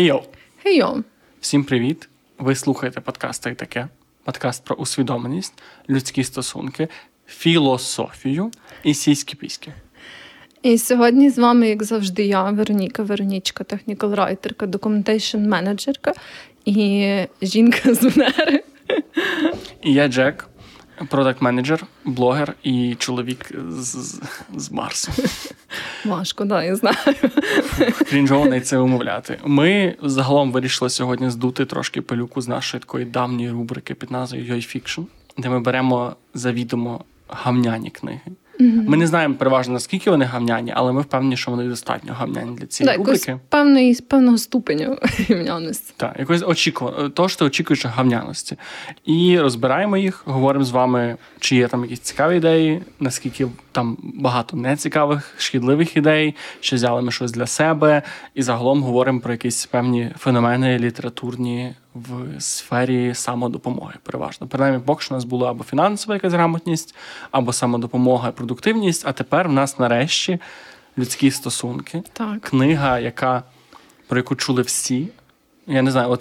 Хей-йоу! Хей-йоу! Всім привіт! Ви слухаєте подкаст «Та й таке». Подкаст про усвідомленість, людські стосунки, філософію і сіські-піськи. І сьогодні з вами, як завжди, я, Веронічка, технікал-райтерка, документейшн-менеджерка і жінка з Венери. І я Джек, продакт-менеджер, блогер і чоловік з Марсу. Важко, да, я знаю. Крінжово навіть це вимовляти. Ми загалом вирішили сьогодні здути трошки пилюку з нашої такої давньої рубрики під назвою «Йой Фікшн», де ми беремо завідомо гавняні книги. Mm-hmm. Ми не знаємо переважно, наскільки вони гавняні, але ми впевнені, що вони достатньо гавняні для цієї рубрики. Певного ступеню гавняності. Так, якось того, що ти очікуєш гавняності. І розбираємо їх, говоримо з вами, чи є там якісь цікаві ідеї, наскільки там багато нецікавих, шкідливих ідей, чи взяли ми щось для себе, і загалом говоримо про якісь певні феномени літературні в сфері самодопомоги, переважно. Принаймні, поки що у нас була або фінансова якась грамотність, або самодопомога і продуктивність, а тепер в нас нарешті людські стосунки. Так. Книга, про яку чули всі. Я не знаю,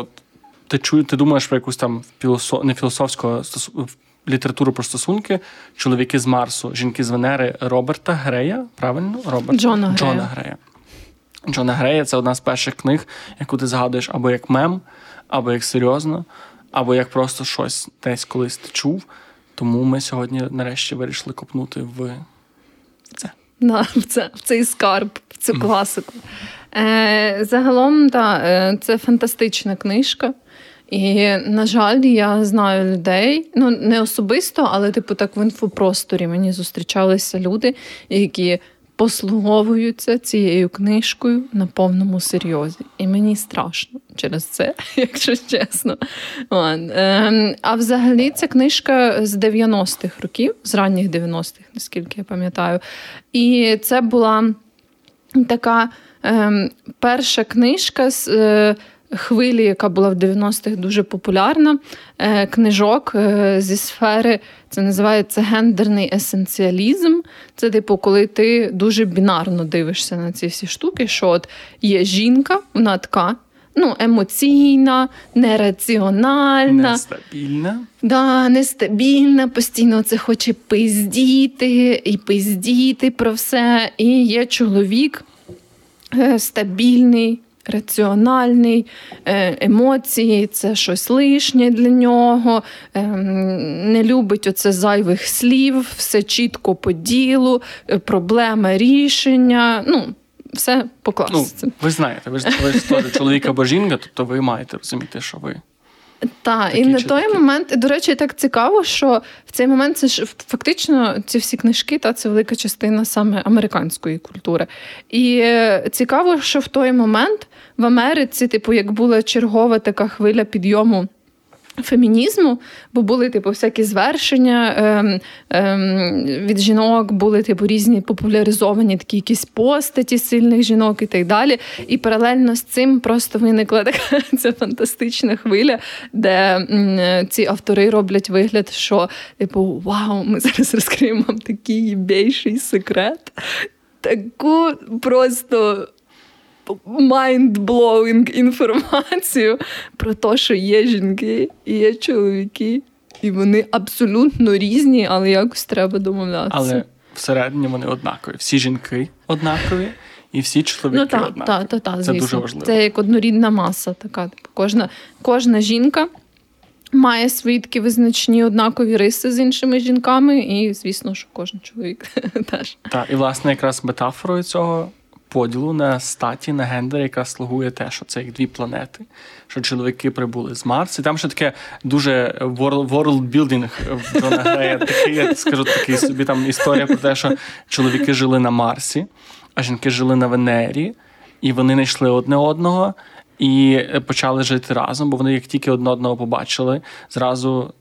ти думаєш про якусь там не філософську літературу про стосунки, чоловіки з Марсу, жінки з Венери, Роберта Грея, правильно? Джона Грея. Джона Грея – це одна з перших книг, яку ти згадуєш або як мем, або як серйозно, або як просто щось десь колись ти чув. Тому ми сьогодні нарешті вирішили копнути в це. Да, в цей скарб, в цю класику. Загалом, це фантастична книжка. І, на жаль, я знаю людей, не особисто, але так в інфопросторі мені зустрічалися люди, які послуговуються цією книжкою на повному серйозі. І мені страшно через це, якщо чесно. А взагалі ця книжка з 90-х років, з ранніх 90-х, наскільки я пам'ятаю. І це була така перша книжка з хвилі, яка була в 90-х дуже популярна, книжок зі сфери, це називається гендерний есенціалізм. Це, коли ти дуже бінарно дивишся на ці всі штуки, що от є жінка, вона така, емоційна, нераціональна. Нестабільна. Да, нестабільна, постійно це хоче пиздіти про все. І є чоловік стабільний, раціональний, емоції, це щось лишнє для нього, не любить оце зайвих слів, все чітко по ділу, проблема рішення, все по класиці. Ви знаєте, ви ж теж чоловік або жінка, тобто ви маєте розуміти, що ви... Так, і на той момент, до речі, так цікаво, що в цей момент це ж фактично ці всі книжки, це велика частина саме американської культури. І цікаво, що в той момент в Америці, як була чергова така хвиля підйому фемінізму, бо були, всякі звершення від жінок, були, різні популяризовані такі якісь постаті сильних жінок і так далі. І паралельно з цим просто виникла така ця фантастична хвиля, де ці автори роблять вигляд, що, вау, ми зараз розкриємо вам такий єбейший секрет, таку просто mind-blowing інформацію про те, що є жінки і є чоловіки, і вони абсолютно різні, але якось треба домовлятися. Але всередині вони однакові. Всі жінки однакові, і всі чоловіки однакові. Це звісно. Дуже важливо. Це як однорідна маса така. Кожна жінка має свої такі визначні однакові риси з іншими жінками, і, звісно, що кожен чоловік теж. Так, і, власне, якраз метафорою цього поділу на статі, на гендер, яка слугує те, що це як дві планети, що чоловіки прибули з Марсу. І там ще таке дуже world-building в Джона Грея. Такий, я скажу, такий собі там історія про те, що чоловіки жили на Марсі, а жінки жили на Венері, і вони знайшли одне одного і почали жити разом, бо вони як тільки одне одного побачили, зразу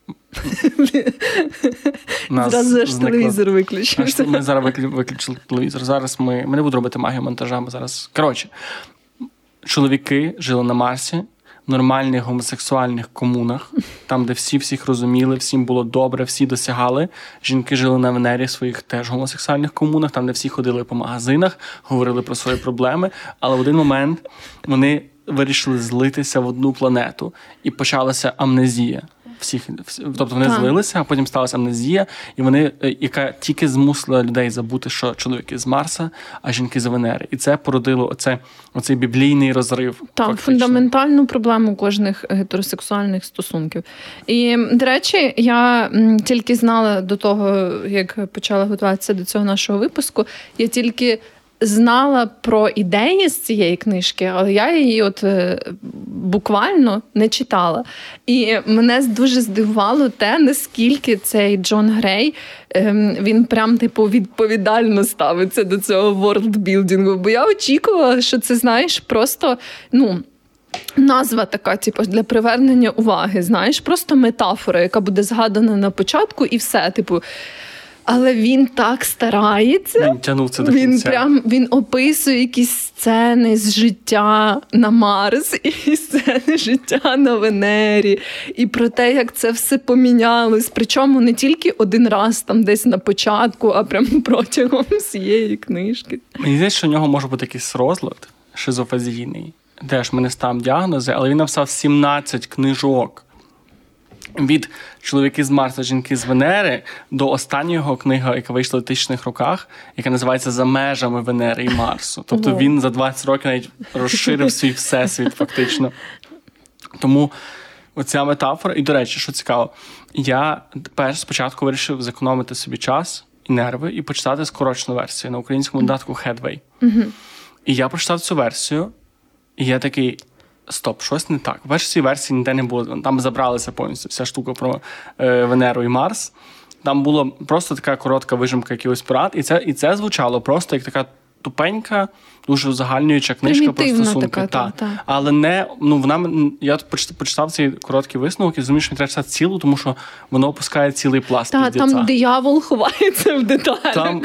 Зразу ж телевізор виключився. Ми зараз виключили телевізор. Зараз ми не будемо робити магію монтажа, ми зараз... Коротше, чоловіки жили на Марсі, в нормальних гомосексуальних комунах, там, де всі всіх розуміли, всім було добре, всі досягали. Жінки жили на Венері в своїх теж гомосексуальних комунах, там, де всі ходили по магазинах, говорили про свої проблеми, але в один момент вони вирішили злитися в одну планету, і почалася амнезія. Тобто вони злилися, а потім сталася амнезія, і вони, яка тільки змусила людей забути, що чоловіки з Марса, а жінки з Венери. І це породило оцей біблійний розрив. Так, фундаментальну проблему кожних гетеросексуальних стосунків. І, до речі, я тільки знала до того, як почала готуватися до цього нашого випуску, я тільки знала про ідеї з цієї книжки, але я її буквально не читала. І мене дуже здивувало те, наскільки цей Джон Грей, він прям, відповідально ставиться до цього ворлдбілдингу. Бо я очікувала, що це, знаєш, просто, назва така, для привернення уваги, знаєш, просто метафора, яка буде згадана на початку і все, Але він так старається. Він тягнув це до кінця. Він описує якісь сцени з життя на Марс і сцени життя на Венері. І про те, як це все помінялось. Причому не тільки один раз там десь на початку, а прямо протягом всієї книжки. Мені здається, що у нього може бути якийсь розлад шизофазійний. Теж ми не ставимо діагнози, але він написав 17 книжок. Від «Чоловіки з Марса, жінки з Венери» до останньої його книги, яка вийшла в 2000-х роках, яка називається «За межами Венери і Марсу». Тобто він за 20 років навіть розширив свій всесвіт фактично. Тому оця метафора. І, до речі, що цікаво, я спочатку вирішив зекономити собі час і нерви і почитати скорочену версію на українському додатку Headway. І я прочитав цю версію, і я такий... Стоп, щось не так. В першій версії ніде не було. Там забралася повністю вся штука про Венеру і Марс. Там була просто така коротка вижимка якихось порад. І це звучало просто як така тупенька, дуже узагальнююча книжка про стосунки. Така. Але не, я почитав цей короткий висновок і зрозумів, що мені треба читати цілу, тому що воно опускає цілий пласт піздеця. Там диявол ховається в деталях.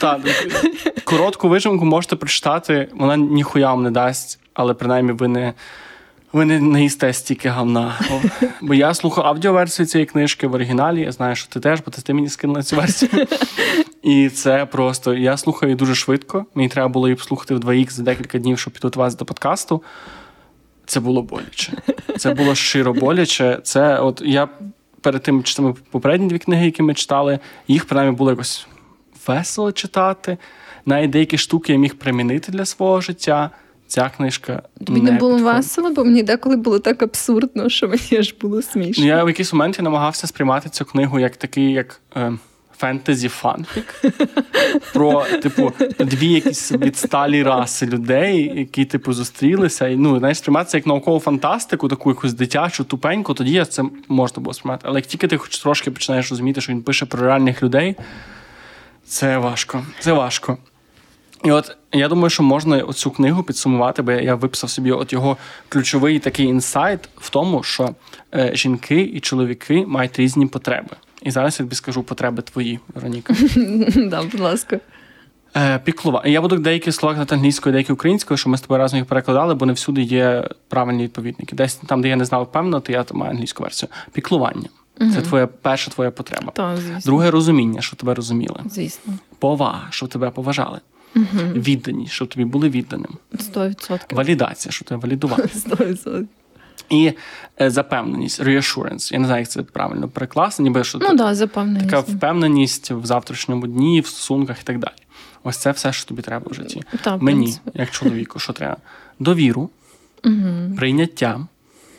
Коротку вижимку можете прочитати, вона ніхуя вам не дасть, але принаймні ви не їсте стільки гавна. Бо я слухав аудіоверсію цієї книжки в оригіналі, я знаю, що ти теж, бо ти мені скинула цю версію. І це просто, я слухаю її дуже швидко, мені треба було її послухати в 2х за декілька днів, щоб підготуватися до подкасту. Це було боляче. Це було щиро боляче. Це я перед тим читами попередні 2 книги, які ми читали, їх принаймні було якось весело читати. Навіть деякі штуки я міг примінити для свого життя. Ця книжка тобі не було весело, бо мені деколи було так абсурдно, що мені аж було смішно. Я в якийсь момент намагався сприймати цю книгу як такий, як фентезі-фанфік. Про, 2 якісь відсталі раси людей, які, зустрілися. І, знаєш, сприйматися як наукову фантастику, таку якусь дитячу, тупеньку, тоді це можна було сприймати. Але як тільки ти хоч трошки починаєш розуміти, що він пише про реальних людей, це важко. Це важко. І я думаю, що можна оцю книгу підсумувати, бо я виписав собі його ключовий такий інсайт в тому, що жінки і чоловіки мають різні потреби. І зараз я тобі скажу потреби твої, Вероніка. Да, будь ласка. Піклування. Я буду деякі слова казати англійською, деякі українською, що ми з тобою разом їх перекладали, бо не всюди є правильні відповідники. Десь там, де я не знав впевнено, то я маю англійську версію. Піклування. Це перша твоя потреба. Так, звісно. Друге, розуміння, що тебе розуміли. Звісно. Повага, щоб тебе поважали. Відданість, щоб тобі були відданим. 100%. Валідація, щоб тебе валідували. 100%. І запевненість, reassurance. Я не знаю, як це правильно перекласти, ніби що запевненість. Така впевненість в завтрашньому дні, в стосунках і так далі. Ось це все, що тобі треба в житті. Мені, як чоловіку, що треба? Довіру, прийняття,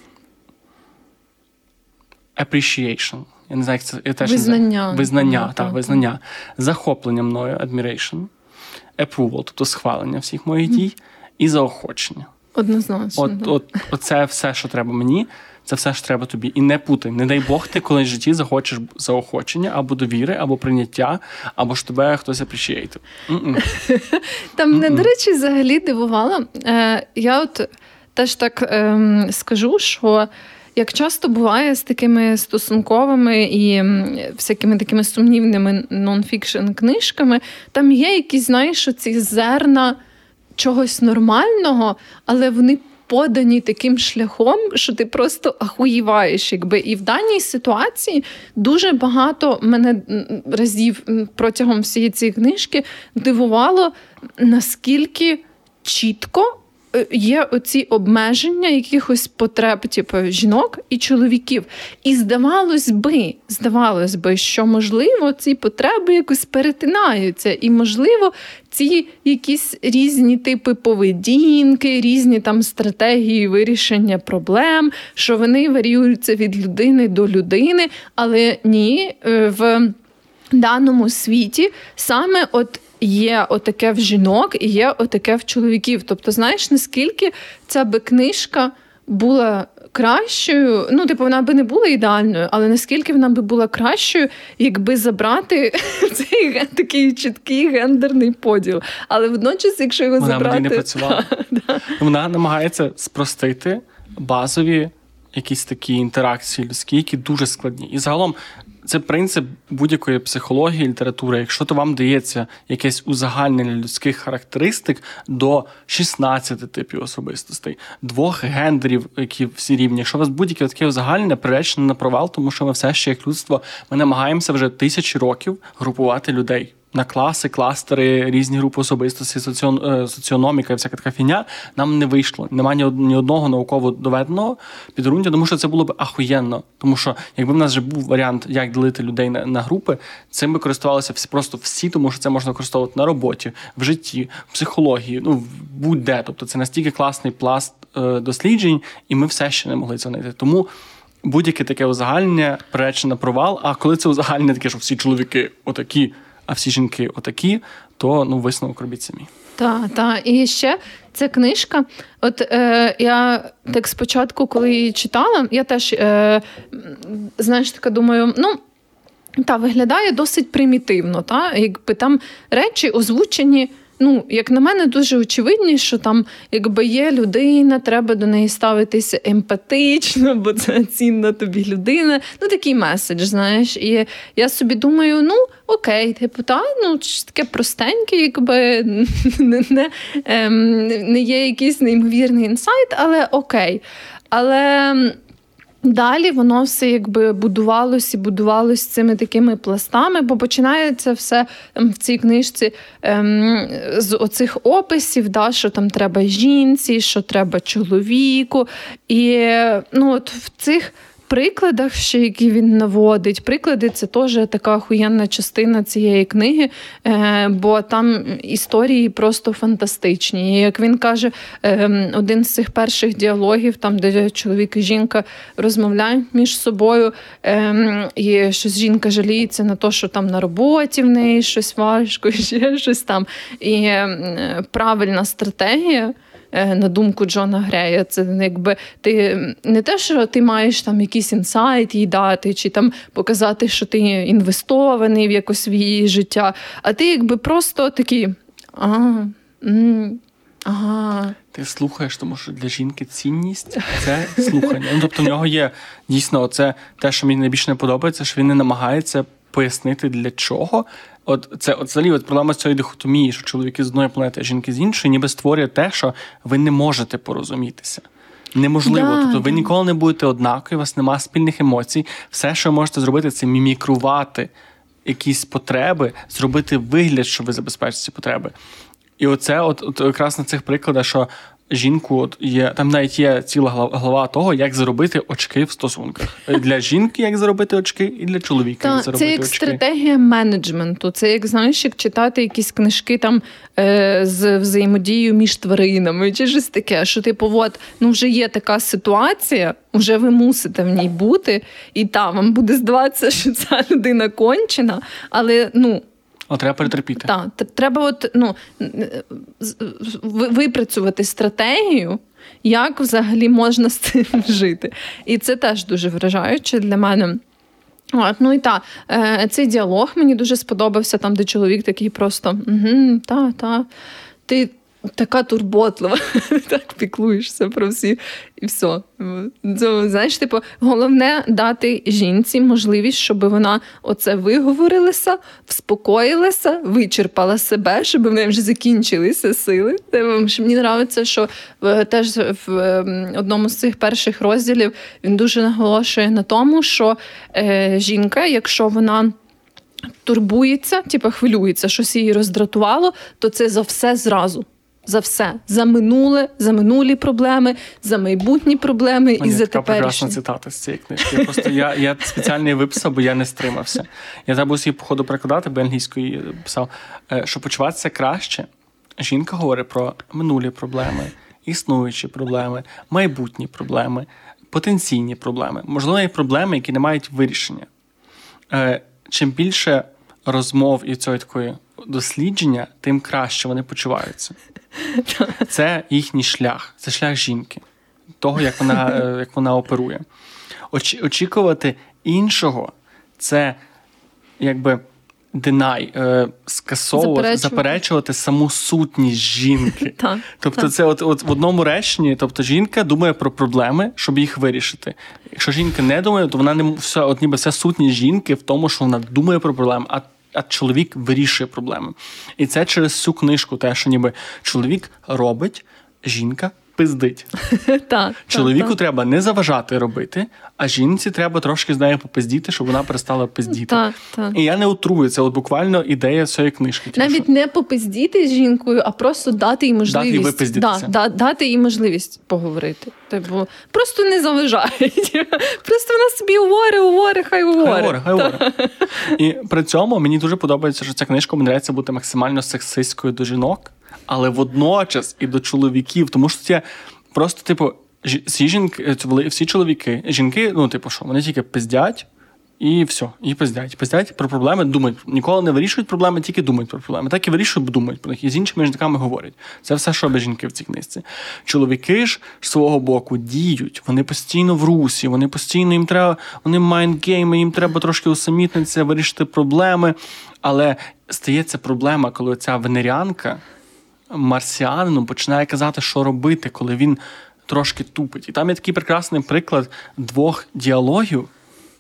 appreciation. Я не знаю, як це... Я теж визнання. Захоплення мною, admiration. Approval, тобто схвалення всіх моїх дій, і заохочення. Однозначно. Оце все, що треба мені, це все, що треба тобі. І не путай. Не дай Бог, ти колись в житті захочеш заохочення, або довіри, або прийняття, або ж тебе хтось appreciate. Там мене, до речі, взагалі дивувало. Я теж так скажу, що як часто буває з такими стосунковими і всякими такими сумнівними нон-фікшн книжками, там є якісь, знаєш, оці зерна чогось нормального, але вони подані таким шляхом, що ти просто ахуєваєш. І в даній ситуації дуже багато мене разів протягом всієї цієї книжки дивувало, наскільки чітко є оці обмеження якихось потреб, типу, жінок і чоловіків. І здавалось би, що, можливо, ці потреби якось перетинаються. І, можливо, ці якісь різні типи поведінки, різні там стратегії вирішення проблем, що вони варіюються від людини до людини. Але ні, в даному світі саме є отаке в жінок і є отаке в чоловіків. Тобто, знаєш, наскільки ця би книжка була кращою, вона би не була ідеальною, але наскільки вона би була кращою, якби забрати цей такий чіткий гендерний поділ. Але водночас, якщо його забрати... Вона не працювала. Вона намагається спростити базові якісь такі інтеракції людські, які дуже складні. І загалом це принцип будь-якої психології, літератури. Якщо то вам дається якесь узагальнення людських характеристик до 16 типів особистостей, 2 гендерів, які всі рівні, якщо у вас будь-яке таке узагальнення, приречено на провал, тому що ми все ще, як людство, ми намагаємося вже 1000 років групувати людей на класи, кластери, різні групи особистості, соціономіка і всяка така фігня, нам не вийшло. Немає ні одного науково доведеного підґрунтя, тому що це було б ахуєнно. Тому що, якби в нас вже був варіант, як ділити людей на групи, цим би користувалися просто всі, тому що це можна використовувати на роботі, в житті, в психології, будь-де. Тобто це настільки класний пласт досліджень, і ми все ще не могли це знайти. Тому будь-яке таке узагальнення приречено на провал, а коли це узагальнення таке, що всі чоловіки отакі, а всі жінки отакі, то висновок робіть самі. Так. І ще ця книжка, я так спочатку, коли її читала, я теж, знаєш, така думаю, виглядає досить примітивно, якби там речі озвучені, як на мене, дуже очевидні, що там, якби є людина, треба до неї ставитися емпатично, бо це цінна тобі людина. Такий меседж, знаєш. І я собі думаю, окей, таке простеньке, якби не є якийсь неймовірний інсайт, але окей. Але далі воно все якби будувалось цими такими пластами, бо починається все в цій книжці з оцих описів, що там треба жінці, що треба чоловіку. І в цих прикладах, ще які він наводить, приклади – це теж така охуєнна частина цієї книги, бо там історії просто фантастичні. І як він каже, один з цих перших діалогів, там, де чоловік і жінка розмовляють між собою, і щось жінка жаліється на те, що там на роботі в неї щось важко, ще щось там. І правильна стратегія, на думку Джона Грея, це якби ти не те, що ти маєш там якийсь інсайт їй дати, чи там показати, що ти інвестований в якось в її життя, а ти якби просто такий, Ти слухаєш, тому що для жінки цінність – це слухання. Тобто в нього є дійсно це те, що мені найбільше не подобається, що він не намагається пояснити для чого. Це взагалі проблема з цієї дихотомії, що чоловіки з одної планети, а жінки з іншої, ніби створює те, що ви не можете порозумітися. Неможливо. Тобто ви ніколи не будете однакові, у вас немає спільних емоцій. Все, що ви можете зробити, це мімікрувати якісь потреби, зробити вигляд, що ви забезпечите ці потреби. І оце якраз на цих прикладах, що жінку там навіть є ціла глава того, як заробити очки в стосунках. Для жінки як заробити очки, і для чоловіка як заробити очки. Це як стратегія менеджменту. Це як, знаєш, як читати якісь книжки там з взаємодією між тваринами, чи щось таке, що вже є така ситуація, вже ви мусите в ній бути, і вам буде здаватися, що ця людина кончена, але, треба перетерпіти. Так, треба випрацювати стратегію, як взагалі можна з цим жити. І це теж дуже вражаюче для мене. Цей діалог мені дуже сподобався, там, де чоловік такий просто, ти така турботлива, так піклуєшся про всі, і все. Знаєш, головне дати жінці можливість, щоб вона оце виговорилася, вспокоїлася, вичерпала себе, щоб в неї вже закінчилися сили. Мені подобається, що теж в одному з цих перших розділів він дуже наголошує на тому, що жінка, якщо вона турбується, хвилюється, щось її роздратувало, то це за все зразу. За все. За минуле, за минулі проблеми, за майбутні проблеми і за теперішні. Така прекрасна цитата з цієї книжки. Я спеціально її виписав, бо я не стримався. Я треба її, походу, перекладати, бо англійською писав, що почуватися краще. Жінка говорить про минулі проблеми, існуючі проблеми, майбутні проблеми, потенційні проблеми. Можливо, є проблеми, які не мають вирішення. Чим більше розмов і цього такої дослідження, тим краще вони почуваються. Це їхній шлях. Це шлях жінки. Того, як вона оперує. Очікувати іншого – це якби заперечувати саму сутність жінки. Тобто це от в одному реченні, тобто жінка думає про проблеми, щоб їх вирішити. Якщо жінка не думає, то вона не ніби вся сутність жінки в тому, що вона думає про проблеми, а чоловік вирішує проблеми. І це через цю книжку, те, що ніби чоловік робить, жінка пиздить. Чоловіку треба не заважати робити, а жінці треба трошки з нею попиздіти, щоб вона перестала пиздіти. І я не утрую, це от буквально ідея цієї книжки. Навіть не попиздіти з жінкою, а просто дати їй можливість. Дати їй можливість поговорити. Тобто, просто не заважають. Просто вона собі говорить, хай говорить. І при цьому мені дуже подобається, що ця книжка мені бути максимально сексистською до жінок, але водночас і до чоловіків, тому що це просто, всі чоловіки, жінки, що, вони тільки пиздять, і все, і пиздять про проблеми, думають, ніколи не вирішують проблеми, тільки думають про проблеми. Так і вирішують, бо думають про них, і з іншими жінками говорять. Це все, що роблять жінки в цій книжці. Чоловіки ж з свого боку діють, вони постійно в русі, вони майндгейми, їм треба трошки усамітнитися, вирішити проблеми, але стається проблема, коли ця венеріанка марсіанину починає казати, що робити, коли він трошки тупить. І там є такий прекрасний приклад 2 діалогів,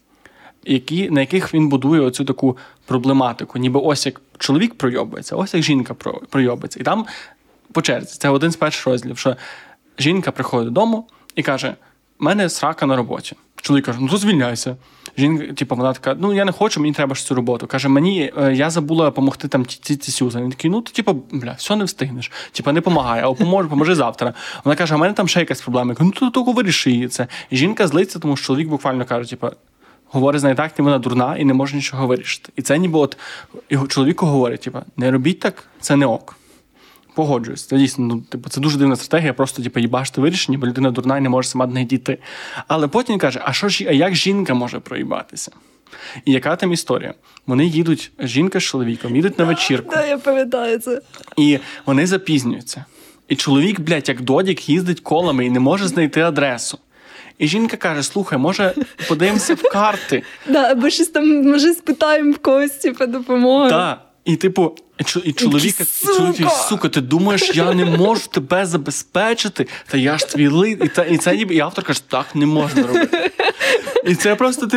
на яких він будує оцю таку проблематику. Ніби ось як чоловік пройобується, ось як жінка пройобується. І там по черзі, це один з перших розділів, що жінка приходить додому і каже, в мене срака на роботі. Чоловік каже, то звільняйся. Жінка, вона така, я не хочу, мені треба ж цю роботу. Каже, я забула допомогти там Сюзан. Він такий, все не встигнеш. Не помагай, а поможи завтра. Вона каже, а в мене там ще якась проблема. Я кажу, то тільки виріши її це. І жінка злиться, тому що чоловік буквально каже, говорить з нею так, вона дурна і не може нічого вирішити. І це ніби чоловіку говорить, не робіть так, це не ок. Погоджуюсь. Це дійсно, це дуже дивна стратегія, просто їбашти вирішення, бо людина дурна і не може сама до неї дійти. Але потім він каже, а як жінка може проїбатися? І яка там історія? Вони їдуть, жінка з чоловіком, їдуть на вечірку. Я пам'ятаю це. І вони запізнюються. І чоловік, як додік, їздить колами і не може знайти адресу. І жінка каже, слухай, може подивимося в карти? Або щось там, може спитаємо в когось, допомоги. Так. І чоловік, сука, ти думаєш, я не можу тебе забезпечити? Та я ж твій лид. І це ніби, і автор каже, так не можна робити. І це просто,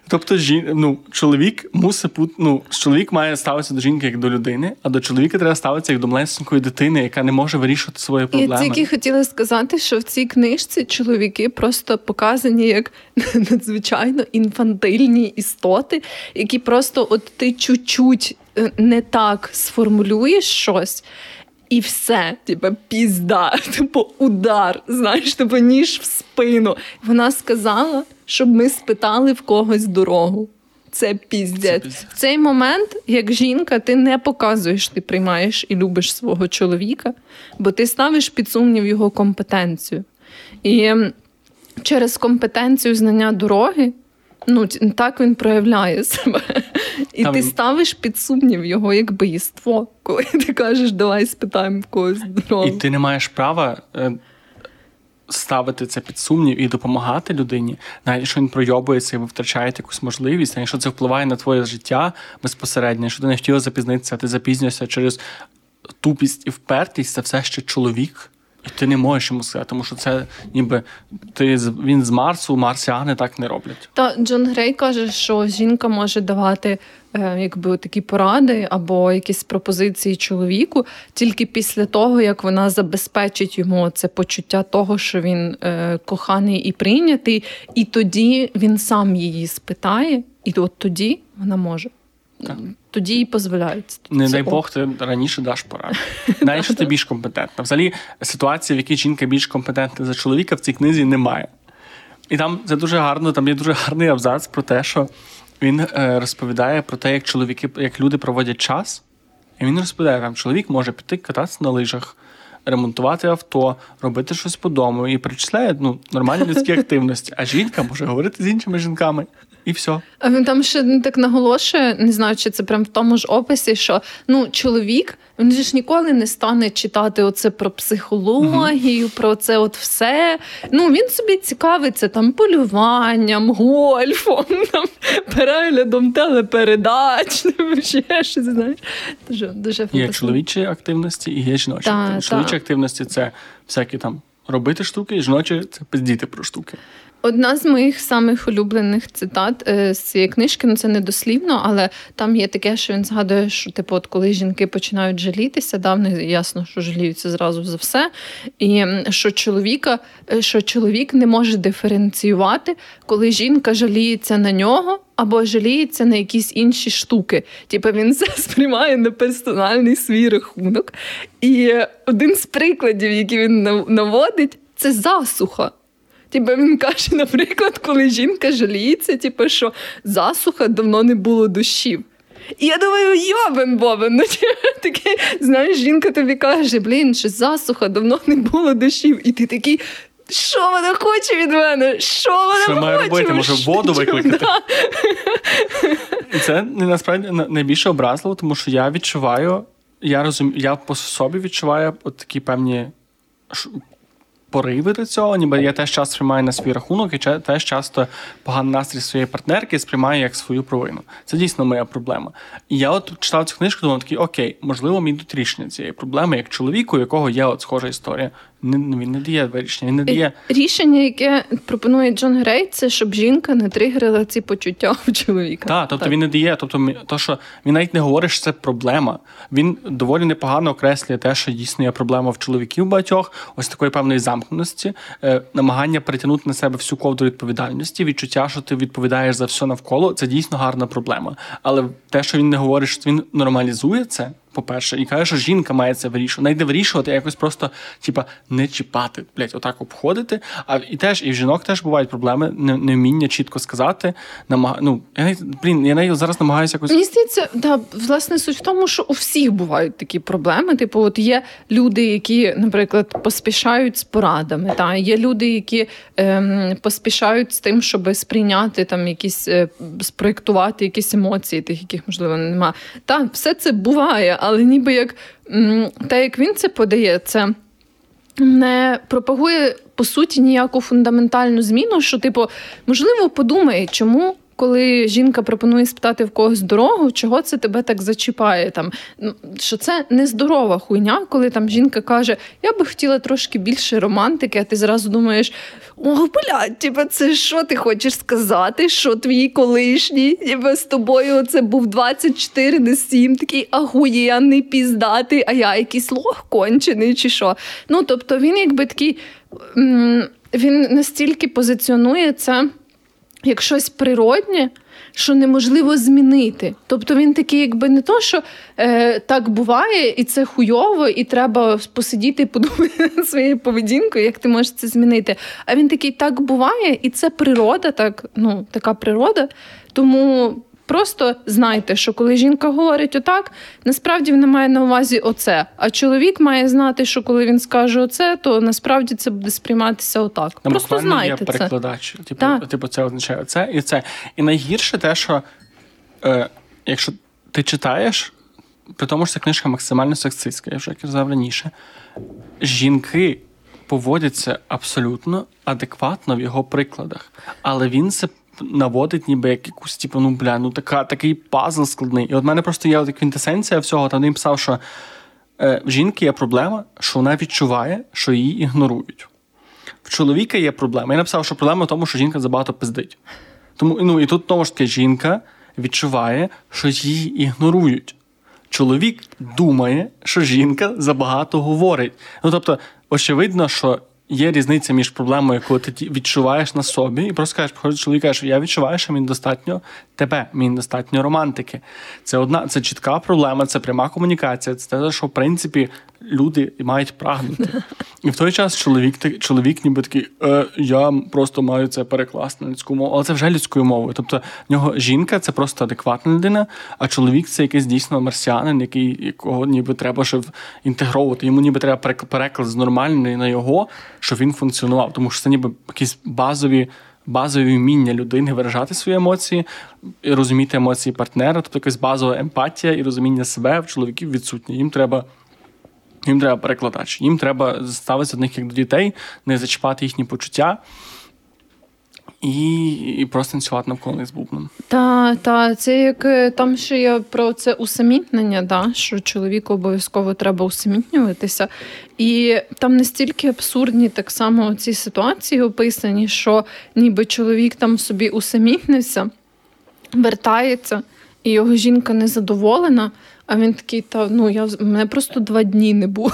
чоловік чоловік має ставитися до жінки як до людини, а до чоловіка треба ставитися як до маленької дитини, яка не може вирішувати свої проблеми. Я тільки хотіла сказати, що в цій книжці чоловіки просто показані як надзвичайно інфантильні істоти, які просто ти чуть-чуть не так сформулюєш щось, і все, пізда, удар, ніж в спину. Вона сказала, щоб ми спитали в когось дорогу. Це піздець. В цей момент, як жінка, ти не показуєш, ти приймаєш і любиш свого чоловіка, бо ти ставиш під сумнів його компетенцію. І через компетенцію знання дороги, так він проявляє себе. І ти ставиш під сумнів його якби єство, коли ти кажеш, давай спитаємо в когось дорогу. І ти не маєш права ставити це під сумнів і допомагати людині, навіть якщо він пройобується і ви втрачаєте якусь можливість, якщо це впливає на твоє життя безпосередньо, якщо ти не хотіла запізнитися, ти запізнюєшся через тупість і впертість, це все ще чоловік. І ти не можеш йому сказати, тому що це ніби він з Марсу, марсіани так не роблять. Та Джон Грей каже, що жінка може давати такі поради або якісь пропозиції чоловіку тільки після того, як вона забезпечить йому це почуття того, що він коханий і прийнятий, і тоді він сам її спитає, і от тоді вона може. тоді і дозволяється. Не дай Бог, ти раніше даш пораду. Знаєш, що ти більш компетентна. Взагалі, ситуації, в якій жінка більш компетентна за чоловіка, в цій книзі немає. І там це дуже гарно, там є дуже гарний абзац про те, що він розповідає про те, як люди проводять час. І він розповідає, там чоловік може піти кататися на лижах, ремонтувати авто, робити щось по дому і перечисляє нормальні людські активності. А жінка може говорити з іншими жінками. І все. А він там ще так наголошує, не знаю, чи це прям в тому ж описі, що чоловік, він же ж ніколи не стане читати оце про психологію, про це от все. Він собі цікавиться там полюванням, гольфом, там, переглядом телепередач, ще щось, знаєш. Дуже фантастично. Є чоловічі активності і є жіночі активності. Чоловічі активності – це всякі там робити штуки, і жіночі – це пиздіти про штуки. Одна з моїх самих улюблених цитат з цієї книжки, це не дослівно, але там є таке, що він згадує, що от коли жінки починають жалітися, вони ясно, що жаліються зразу за все, і що чоловік не може диференціювати, коли жінка жаліється на нього або жаліється на якісь інші штуки. Він це сприймає на персональний свій рахунок. І один з прикладів, які він наводить, це засуха. Він каже, наприклад, коли жінка жаліється, що засуха, давно не було дощів. І я думаю, йобен-бобен, такий, знаєш, жінка тобі каже, що засуха, давно не було дощів. І ти такий, що вона хоче від мене? Що має робити? Може воду викликати? Да. І це насправді найбільше образливо, тому що я відчуваю, я по собі відчуваю от такі певні пориви до цього, ніби я теж часто сприймаю на свій рахунок і теж часто поганий настрій своєї партнерки сприймаю як свою провину. Це дійсно моя проблема. І я от читав цю книжку, думав такий, окей, можливо, мені тут рішення цієї проблеми, як чоловіку, у якого є от схожа історія. Він не дає вирішення, він не дає... Рішення, яке пропонує Джон Грей, це щоб жінка не тригерила ці почуття у чоловіка. Так, він не дає, що він навіть не говорить, що це проблема. Він доволі непогано окреслює те, що дійсно є проблема в чоловіків багатьох, ось такої певної замкненості, намагання перетягнути на себе всю ковдру відповідальності, відчуття, що ти відповідаєш за все навколо, це дійсно гарна проблема. Але те, що він не говорить, що він нормалізує це, по-перше, і каже, що жінка має це вирішувати. Найде вирішувати, якось просто, не чіпати, отак обходити. І в жінок теж бувають проблеми, невміння чітко сказати. Я навіть зараз намагаюся якось... Мені здається, власне, суть в тому, що у всіх бувають такі проблеми. От є люди, які, наприклад, поспішають з порадами. Є люди, які поспішають з тим, щоб сприйняти, спроєктувати якісь емоції, тих, яких, можливо, немає. Все це буває, але ніби як він це подає, це не пропагує, по суті, ніяку фундаментальну зміну, що, можливо, подумай, чому, коли жінка пропонує спитати в когось дорогу, чого це тебе так зачіпає, що це нездорова хуйня, коли жінка каже, я би хотіла трошки більше романтики, а ти зразу думаєш, це що ти хочеш сказати, що твій колишній, з тобою це був 24/7, такий ахуєнний, піздатий, а я якийсь лох кончений, чи що. Тобто він такий, він настільки позиціонує це як щось природнє, що неможливо змінити. Тобто він такий, не то, що так буває, і це хуйово, і треба посидіти і подумати над своєю поведінкою, як ти можеш це змінити. А він такий, так буває, і це природа, така природа. Тому просто знайте, що коли жінка говорить отак, насправді вона має на увазі оце. А чоловік має знати, що коли він скаже оце, то насправді це буде сприйматися отак. Просто знайте це. Є перекладач. Це означає оце і це. І найгірше те, що якщо ти читаєш, при тому, що ця книжка максимально сексистська, я вже казав раніше, жінки поводяться абсолютно адекватно в його прикладах. Але він це наводить ніби як якусь, такий пазл складний. І от в мене просто є квінтесенція всього, там він писав, що в жінки є проблема, що вона відчуває, що її ігнорують. В чоловіка є проблема. Я написав, що проблема в тому, що жінка забагато пиздить. Тому, і тут, тому ж таки, жінка відчуває, що її ігнорують. Чоловік думає, що жінка забагато говорить. Тобто, очевидно, що є різниця між проблемою, яку ти відчуваєш на собі, і просто кажеш, приходить чоловік, каже, я відчуваю, що мені достатньо тебе, мені достатньо романтики. Це чітка проблема, це пряма комунікація, це те, що, в принципі, люди мають прагнути. І в той час чоловік ніби такий, я просто маю це перекласти на людську мову, але це вже людською мовою. Тобто, в нього жінка – це просто адекватна людина, а чоловік – це якийсь дійсно марсіанин, якого ніби треба ще інтегровувати. Йому ніби треба переклад з нормальної на його, щоб він функціонував. Тому що це ніби якісь базові вміння людини виражати свої емоції, і розуміти емоції партнера, тобто якась базова емпатія і розуміння себе в чоловіків відсутні. Їм треба перекладач, їм треба ставитися до них як до дітей, не зачіпати їхні почуття і просто танцювати навколо них з бубном. Та, це як там ще є про це усамітнення, да, що чоловіку обов'язково треба усамітнюватися. І там настільки абсурдні так само ці ситуації описані, що ніби чоловік там собі усамітнився, вертається, і його жінка незадоволена, а він такий, мене просто 2 дні не було.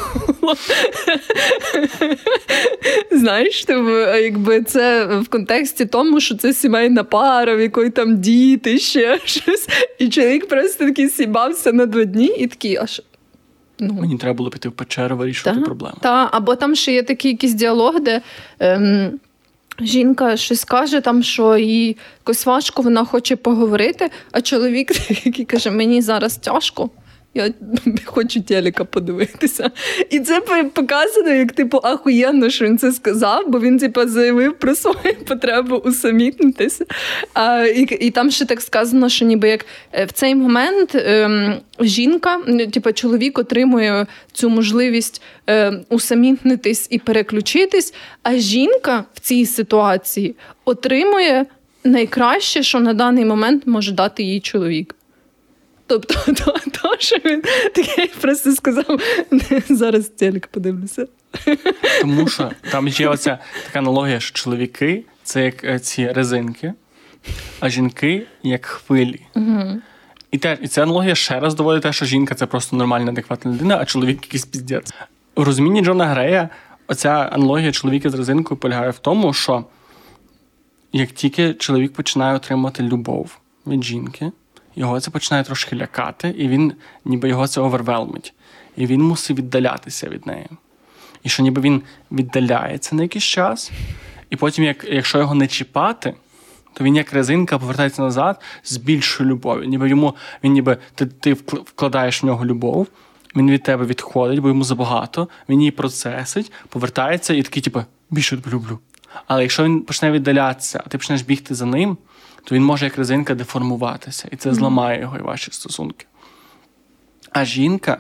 Знаєш, якби це в контексті тому, що це сімейна пара, в якої там діти, ще щось. І чоловік просто такий сібався на 2 дні і такий, мені треба було піти в печеру, вирішувати проблему. Або там ще є такий якийсь діалог, де жінка щось каже, там, що їй якось важко, вона хоче поговорити, а чоловік який каже, мені зараз тяжко. Я хочу телека подивитися. І це показано, як, ахуєнно, що він це сказав, бо він, заявив про свою потребу усамітнитися. І там ще так сказано, що ніби як в цей момент жінка, чоловік отримує цю можливість усамітнитись і переключитись, а жінка в цій ситуації отримує найкраще, що на даний момент може дати їй чоловік. Тобто, то, що він такий просто сказав, зараз телек подивлюся. Тому що там є оця така аналогія, що чоловіки – це як ці резинки, а жінки – як хвилі. Угу. І ця аналогія ще раз доводить те, що жінка – це просто нормальна, адекватна людина, а чоловік – якийсь піздець. У розумінні Джона Грея оця аналогія чоловіка з резинкою полягає в тому, що як тільки чоловік починає отримувати любов від жінки, його це починає трошки лякати, і він, ніби його це овервелмить. І він мусить віддалятися від неї. І що ніби він віддаляється на якийсь час, і потім, якщо його не чіпати, то він як резинка повертається назад з більшою любов'ю. Ти вкладаєш в нього любов, він від тебе відходить, бо йому забагато, він її процесить, повертається і такий, більше тебе люблю. Але якщо він почне віддалятися, а ти почнеш бігти за ним, то він може як резинка деформуватися, і це зламає його і ваші стосунки. А жінка,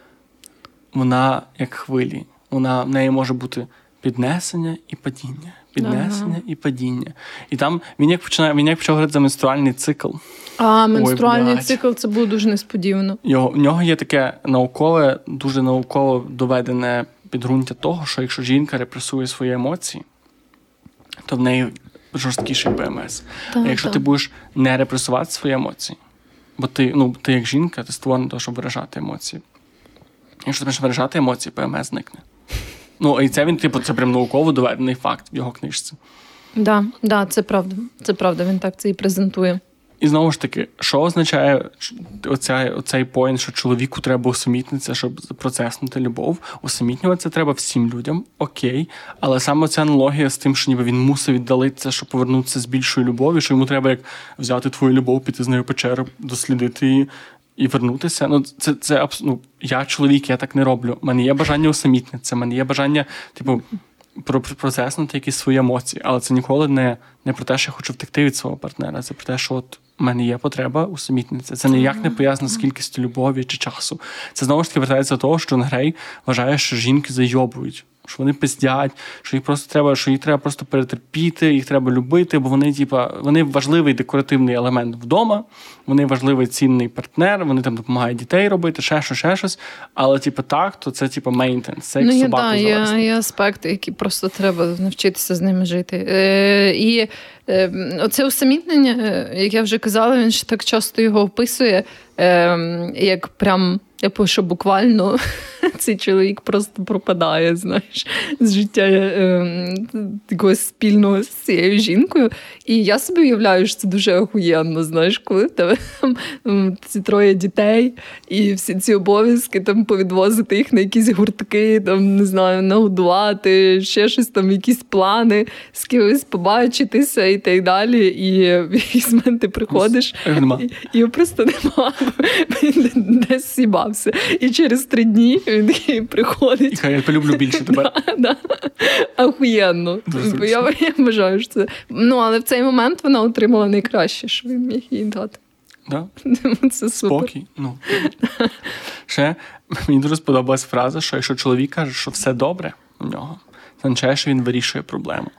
вона як хвилі. В неї може бути піднесення і падіння. Піднесення і падіння. І там він як почав говорити за менструальний цикл. Менструальний цикл, це було дуже несподівано. В нього є таке дуже науково доведене підґрунтя того, що якщо жінка репресує свої емоції, то в неї жорсткіший ПМС. А якщо ти будеш не репресувати свої емоції, бо ти як жінка, ти створена того, щоб виражати емоції. Якщо ти будеш виражати емоції, ПМС зникне. І це він, це прям науково доведений факт в його книжці. Да, це правда. Це правда, він так це і презентує. І знову ж таки, що означає оцей поінт, що чоловіку треба усамітнитися, щоб процеснути любов? Усамітнюватися треба всім людям, окей, але саме ця аналогія з тим, що ніби він мусить віддалитися, щоб повернутися з більшою любов'ю, що йому треба як взяти твою любов, піти з нею в печеру, дослідити її і вернутися. Я чоловік, я так не роблю. У мене є бажання усамітнитися, у мене є бажання, процеснути якісь свої емоції, але це ніколи не про те, що я хочу втекти від свого партнера, це про те, що в мене є потреба усамітнитися. Це ніяк не пов'язано з кількістю любові чи часу. Це знову ж таки вертається до того, що Джон Грей вважає, що жінки зайобують, що вони пиздять, що їх треба просто перетерпіти, їх треба любити, бо вони важливий декоративний елемент вдома, вони важливий цінний партнер, вони там допомагають дітей робити, ще щось, але то це мейнтенс, це як собаку завести. Є аспекти, які просто треба навчитися з ними жити. І Оце усамітнення, як я вже казала, він ще так часто його описує, як прям, я пишу буквально, цей чоловік просто пропадає, знаєш, з життя якогось спільного з цією жінкою. І я собі уявляю, що це дуже охуєнно, знаєш, коли в тебе ці 3 дітей і всі ці обов'язки, там, повідвозити їх на якісь гуртки, там, не знаю, нагодувати, ще щось там, якісь плани, з кимось побачитися і так далі. І в якийсь момент ти приходиш, і його просто нема. Він десь сібався. І через 3 дні він такий приходить. І хай я полюблю більше тебе. Да. Ахуєнно. Я вважаю, що це... Але в цей момент вона отримала найкраще, що він міг їй дати. Да? Це супер. Спокій. Ще мені дуже сподобалась фраза, що якщо чоловік каже, що все добре у нього, це означає, що він вирішує проблему.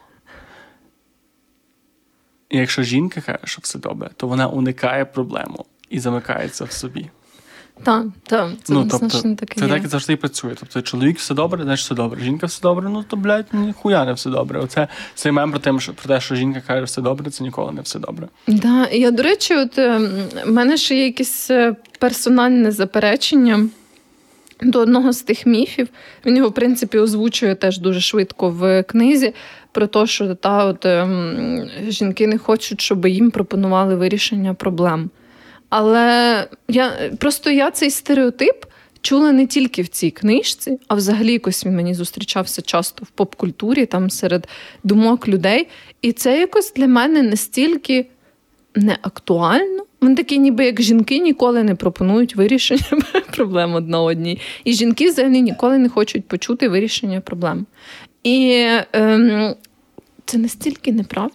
І якщо жінка каже, що все добре, то вона уникає проблему і замикається в собі. Так, це однозначно таке. Це так і завжди і працює. Тобто чоловік все добре, значить все добре. Жінка все добре, то, блядь, ніхуя не все добре. Оце цей мем про те, що жінка каже все добре, це ніколи не все добре. Так, я, до речі, в мене ще є якесь персональне заперечення до одного з тих міфів. Він його, в принципі, озвучує теж дуже швидко в книзі, про те, що жінки не хочуть, щоб їм пропонували вирішення проблем. Але я цей стереотип чула не тільки в цій книжці, а взагалі якось він мені зустрічався часто в поп-культурі, там серед думок людей. І це якось для мене настільки не актуально. Вони такі, ніби як жінки ніколи не пропонують вирішення проблем одна одній. І жінки взагалі ніколи не хочуть почути вирішення проблем. І це настільки неправда.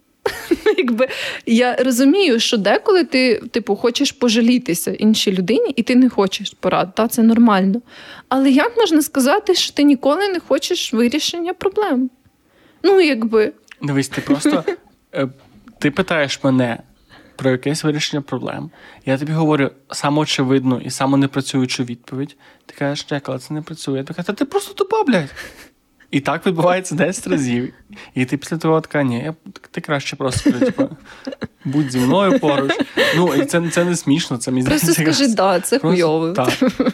Я розумію, що деколи ти хочеш пожалітися іншій людині, і ти не хочеш порад. Це нормально. Але як можна сказати, що ти ніколи не хочеш вирішення проблем? Дивись, ти просто... Ти питаєш мене про якесь вирішення проблем. Я тобі говорю самоочевидну і самонепрацюючу відповідь. Ти кажеш, але це не працює. Я кажу, ти просто тупа, блядь. І так відбувається 10 разів. І ти після того така, ні, ти краще просто будь зі мною поруч. І це не смішно. Це, просто скажи, це хуйово. Так.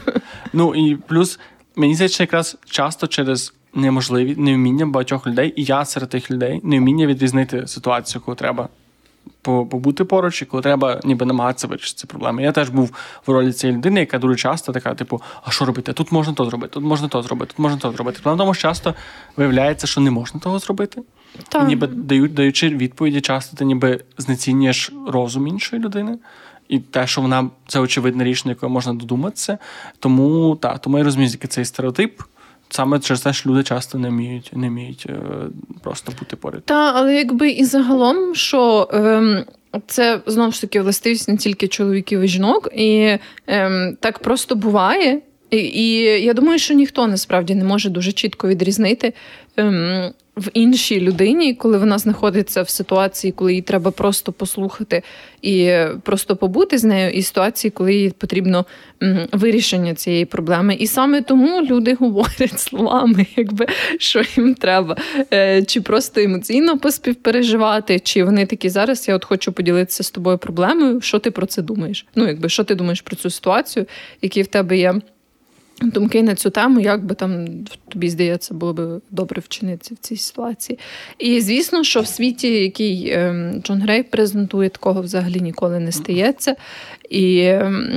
І плюс, мені здається, якраз часто через невміння багатьох людей, і я серед тих людей, невміння відрізнити ситуацію, коли треба побути поруч, і коли треба ніби намагатися вирішити ці проблеми. Я теж був в ролі цієї людини, яка дуже часто така, а що робити? Тут можна то зробити, тут можна то зробити, тут можна то зробити. Тому що часто виявляється, що не можна того зробити. Так. Ніби даючи відповіді, часто ти ніби знецінюєш розум іншої людини. І те, що вона, це очевидне рішення, яке можна додуматися. Тому я розумію, який цей стереотип. Саме через те, що люди часто не вміють просто бути поряд. Так, але і загалом, що це, знову ж таки, властивість не тільки чоловіків і жінок, і так просто буває. І я думаю, що ніхто, насправді, не може дуже чітко відрізнити в іншій людині, коли вона знаходиться в ситуації, коли їй треба просто послухати і просто побути з нею, і ситуації, коли їй потрібно вирішення цієї проблеми. І саме тому люди говорять словами, що їм треба. Чи просто емоційно поспівпереживати, чи вони такі, зараз я хочу поділитися з тобою проблемою, що ти про це думаєш? Що ти думаєш про цю ситуацію, які в тебе є думки на цю тему, як би там тобі, здається, було б добре вчинитися в цій ситуації. І, звісно, що в світі, який Джон Грей презентує, такого взагалі ніколи не стається. І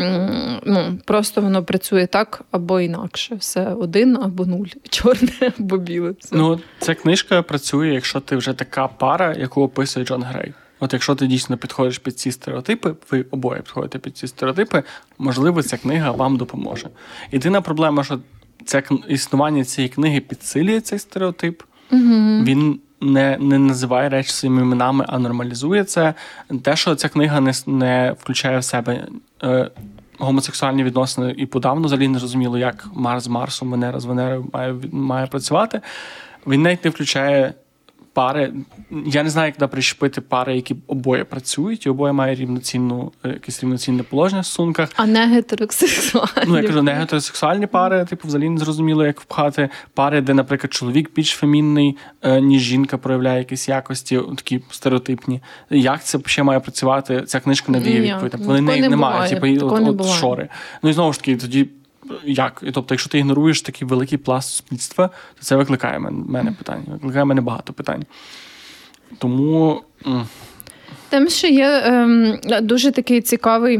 просто воно працює так або інакше. Все 1 або 0. Чорне або біле. Ця книжка працює, якщо ти вже така пара, яку описує Джон Грей. Якщо ти дійсно підходиш під ці стереотипи, ви обоє підходите під ці стереотипи, можливо, ця книга вам допоможе. Єдина проблема, що існування цієї книги підсилює цей стереотип. Угу. Він не називає речі своїми іменами, а нормалізує це. Те, що ця книга не включає в себе гомосексуальні відносини і подавно взагалі не зрозуміло, як Марс з Марсом, Венера з Венерою має працювати. Він навіть не включає пари, я не знаю, як туди прищепити пари, які обоє працюють, і обоє мають якесь рівноцінне положення в стосунках. А не гетеросексуальні? Ну, я кажу, не гетеросексуальні пари, взагалі не зрозуміло, як впхати. Пари, де, наприклад, чоловік більш фемінний, ніж жінка проявляє якісь якості, такі стереотипні. Як це ще має працювати? Ця книжка не дає відповідь. Вони не мають, от шори. Ну, і знову ж таки, тоді як? Тобто, якщо ти ігноруєш такий великий пласт суспільства, то це викликає мене питання. Викликає мене багато питань. Тому... Там ще є дуже такий цікавий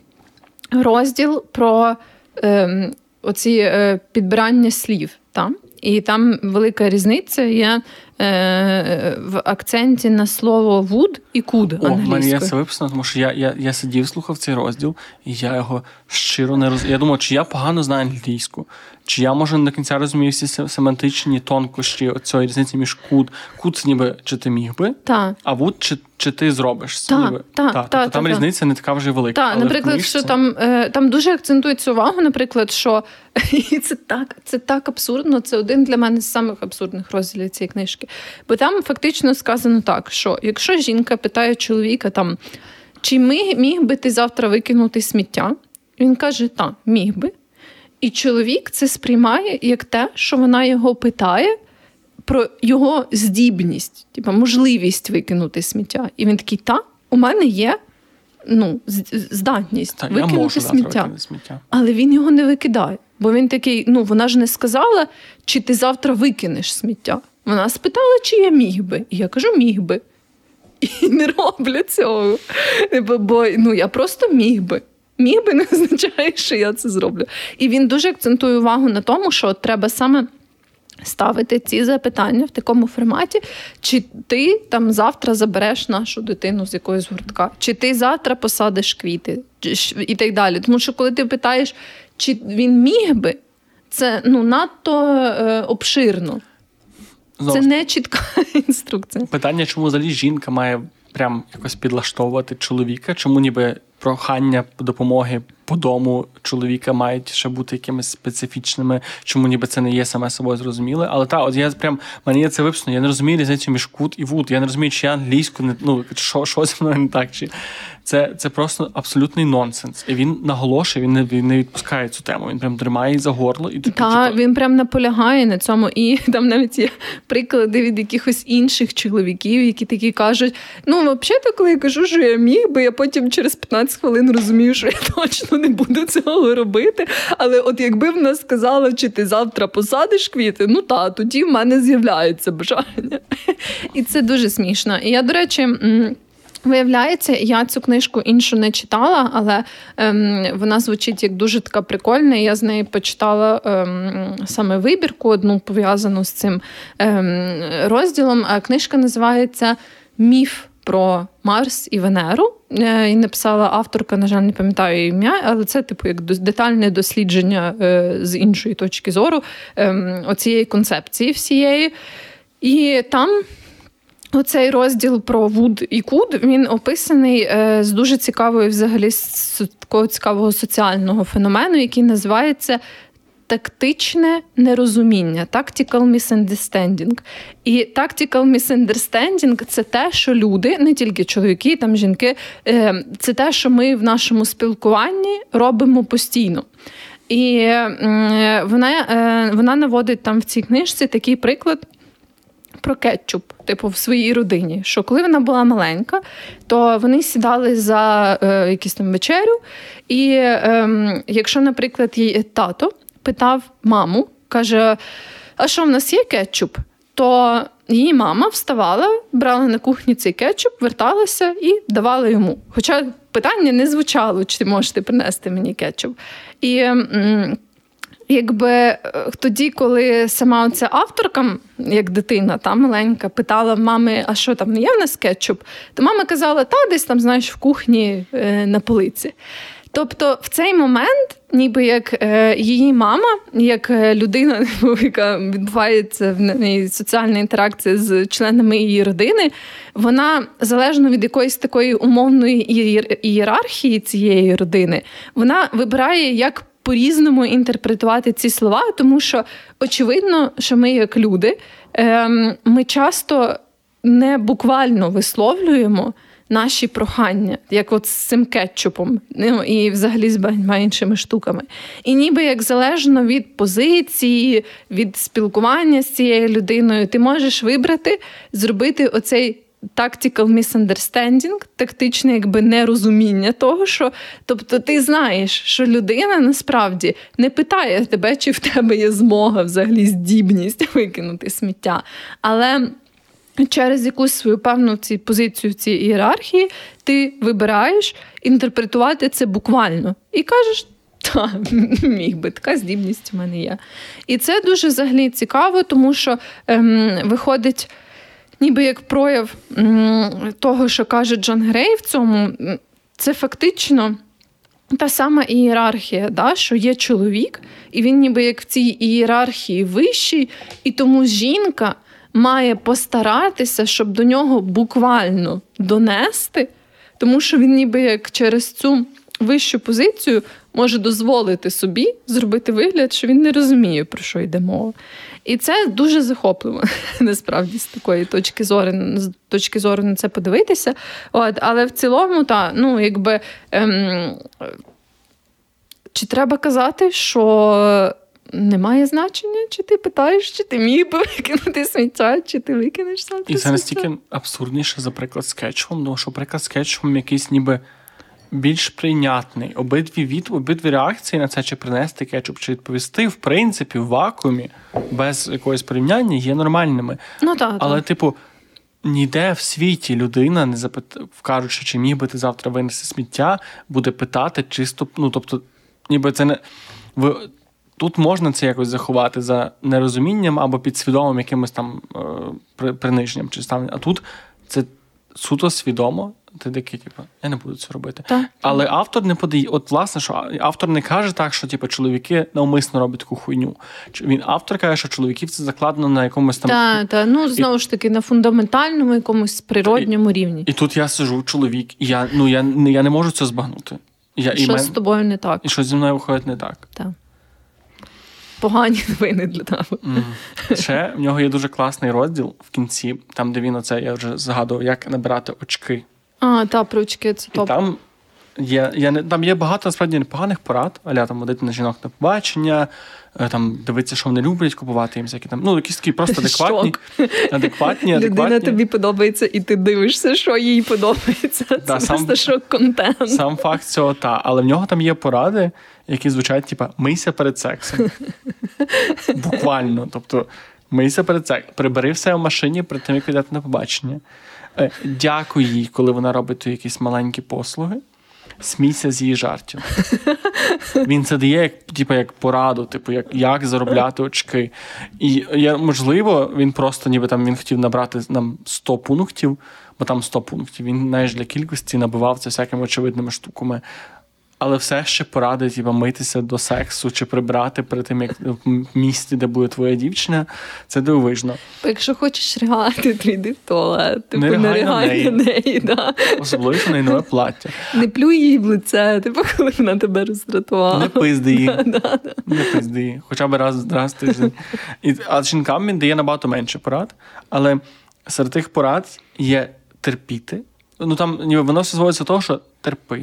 розділ про оці підбирання слів. Там. І там велика різниця є в акценті на слово would і could англійською. У мене є це виписано, тому що я сидів, слухав цей розділ, і я його щиро не розумію. Я думав, чи я погано знаю англійську, чи я, може, не до кінця розумію всі семантичні тонкощі цієї різниці між could. Could – це ніби, чи ти міг би, а would – чи ти зробиш. Тобто там різниця не така вже велика. Так, наприклад, що там дуже акцентується увагу, наприклад, що і це так абсурдно, це один для мене з самих абсурдних розділів цієї книжки. Бо там фактично сказано так, що якщо жінка питає чоловіка там, чи міг би ти завтра викинути сміття? Він каже, так, міг би. І чоловік це сприймає як те, що вона його питає про його здібність, типу, можливість викинути сміття. І він такий, у мене є здатність викинути сміття. Але він його не викидає. Бо він такий, вона ж не сказала, чи ти завтра викинеш сміття. Вона спитала, чи я міг би. І я кажу, міг би. І не роблю цього. Бо я просто міг би. Міг би не означає, що я це зроблю. І він дуже акцентує увагу на тому, що треба саме ставити ці запитання в такому форматі, чи ти там завтра забереш нашу дитину з якоїсь гуртка, чи ти завтра посадиш квіти, і так далі. Тому що коли ти питаєш, чи він міг би, це надто обширно. Це не чітка інструкція. Питання, чому взагалі жінка має прям якось підлаштовувати чоловіка, чому ніби прохання допомоги по дому чоловіка мають ще бути якимись специфічними, чому ніби це не є саме собою зрозуміле. Але от я прям, мені є це виписано, я не розумію різницю між could і would, я не розумію, чи я англійську, що зі мною не так, чи це просто абсолютний нонсенс. І він наголошує, він не відпускає цю тему, він прям тримає її за горло. Так, він прям наполягає на цьому, і там навіть є приклади від якихось інших чоловіків, які такі кажуть, взагалі-то, коли я кажу, що я міг би, я потім через 15 хвилин розумію, що я точно не буду цього робити, але от якби вона сказала, чи ти завтра посадиш квіти, тоді в мене з'являється бажання. І це дуже смішно. І я, до речі, виявляється, я цю книжку іншу не читала, але вона звучить як дуже така прикольна, і я з неї почитала саме вибірку, одну пов'язану з цим розділом. Книжка називається «Міф про Марс і Венеру». І написала авторка, на жаль, не пам'ятаю її ім'я, але це як детальне дослідження з іншої точки зору оцієї концепції всієї. І там оцей розділ про would і could, він описаний з дуже цікавою, взагалі, з такого цікавого соціального феномену, який називається тактичне нерозуміння, tactical misunderstanding. І tactical misunderstanding – це те, що люди, не тільки чоловіки, там жінки, це те, що ми в нашому спілкуванні робимо постійно. І вона наводить там в цій книжці такий приклад про кетчуп, в своїй родині, що коли вона була маленька, то вони сідали за якусь там вечерю, і якщо, наприклад, її тато питав маму, каже, а що в нас є кетчуп? То її мама вставала, брала на кухні цей кетчуп, верталася і давала йому. Хоча питання не звучало, чи можете принести мені кетчуп. І якби тоді, коли сама оця авторка, як дитина, та маленька, питала в мами, а що там, не є в нас кетчуп? То мама казала, десь там, знаєш, в кухні на полиці. Тобто в цей момент, ніби як її мама, як людина, яка відбувається в неї соціальна інтеракція з членами її родини, вона, залежно від якоїсь такої умовної ієрархії цієї родини, вона вибирає, як по-різному інтерпретувати ці слова, тому що очевидно, що ми як люди, ми часто не буквально висловлюємо наші прохання, як от з цим кетчупом, і взагалі з багатьма іншими штуками. І ніби як залежно від позиції, від спілкування з цією людиною, ти можеш вибрати, зробити оцей tactical misunderstanding, тактичне якби нерозуміння того, що, тобто ти знаєш, що людина насправді не питає тебе, чи в тебе є змога, взагалі здібність викинути сміття, але через якусь свою певну позицію в цій ієрархії ти вибираєш інтерпретувати це буквально. І кажеш, так, міг би, така здібність у мене є. І це дуже взагалі цікаво, тому що виходить ніби як прояв того, що каже Джон Грей в цьому, це фактично та сама ієрархія, да, що є чоловік, і він ніби як в цій ієрархії вищий, і тому жінка має постаратися, щоб до нього буквально донести, тому що він ніби як через цю вищу позицію може дозволити собі зробити вигляд, що він не розуміє, про що йде мова. І це дуже захопливо, насправді, з такої точки зору на це подивитися. Але в цілому, чи треба казати, що немає значення, чи ти питаєш, чи ти міг би викинути сміття, чи ти викинеш сам. І це настільки абсурдніше за приклад з кетчупом, тому що приклад з кетчупом якийсь ніби більш прийнятний. Обидві реакції на це, чи принести кетчуп, чи відповісти, в принципі, в вакуумі, без якогось порівняння, є нормальними. Але, ніде в світі людина, не кажучи, чи міг би ти завтра винести сміття, буде питати чисто, тобто, ніби це не... Тут можна це якось заховати за нерозумінням або підсвідомим якимось там приниженням чи ставленням. А тут це суто свідомо. Ти такий, я не буду це робити. Але автор не подає. От, власне, що автор не каже так, що чоловіки навмисно роблять таку хуйню. Автор каже, що чоловіків це закладено на якомусь там... Знову ж таки, на фундаментальному якомусь природньому рівні. І тут я сижу, чоловік, і я не можу це збагнути. Що з тобою не так? І що зі мною виходить не так. Так. Погані новини для тебе. Ще в нього є дуже класний розділ в кінці, там, де він я вже згадував, як набирати очки. Про очки, це топ. І там є багато, насправді, непоганих порад, там водити на жінок на побачення, там дивитися, що вони люблять, купувати їм всякі там, якісь такі просто адекватні. Людина тобі подобається, і ти дивишся, що їй подобається. Це просто шок-контент. Сам факт цього, але в нього там є поради, які звучать, мийся перед сексом. Буквально, тобто, мийся перед сексом, прибери все в машині перед тим, як йдете на побачення. Дякуй їй, коли вона робить якісь маленькі послуги. Смійся з її жартів. Він це дає як пораду, як заробляти очки. І можливо, він просто він хотів набрати нам 100 пунктів, бо там 100 пунктів. Він, для кількості набивав це всякими очевидними штуками. Але все ще порадить митися до сексу чи прибрати перед тим, як в місті, де буде твоя дівчина, це дивовижно. Якщо хочеш ригати, то йди в туалет. Не ригай на неї. Да. Особливо, що на нове плаття. Не плюй їй в лице, коли вона тебе роздратувала. Не пизди її. Не пизди її. Хоча б раз в тиждень. А жінкам він дає набагато менше порад. Але серед тих порад є терпіти. Воно все зводиться до того, що терпи.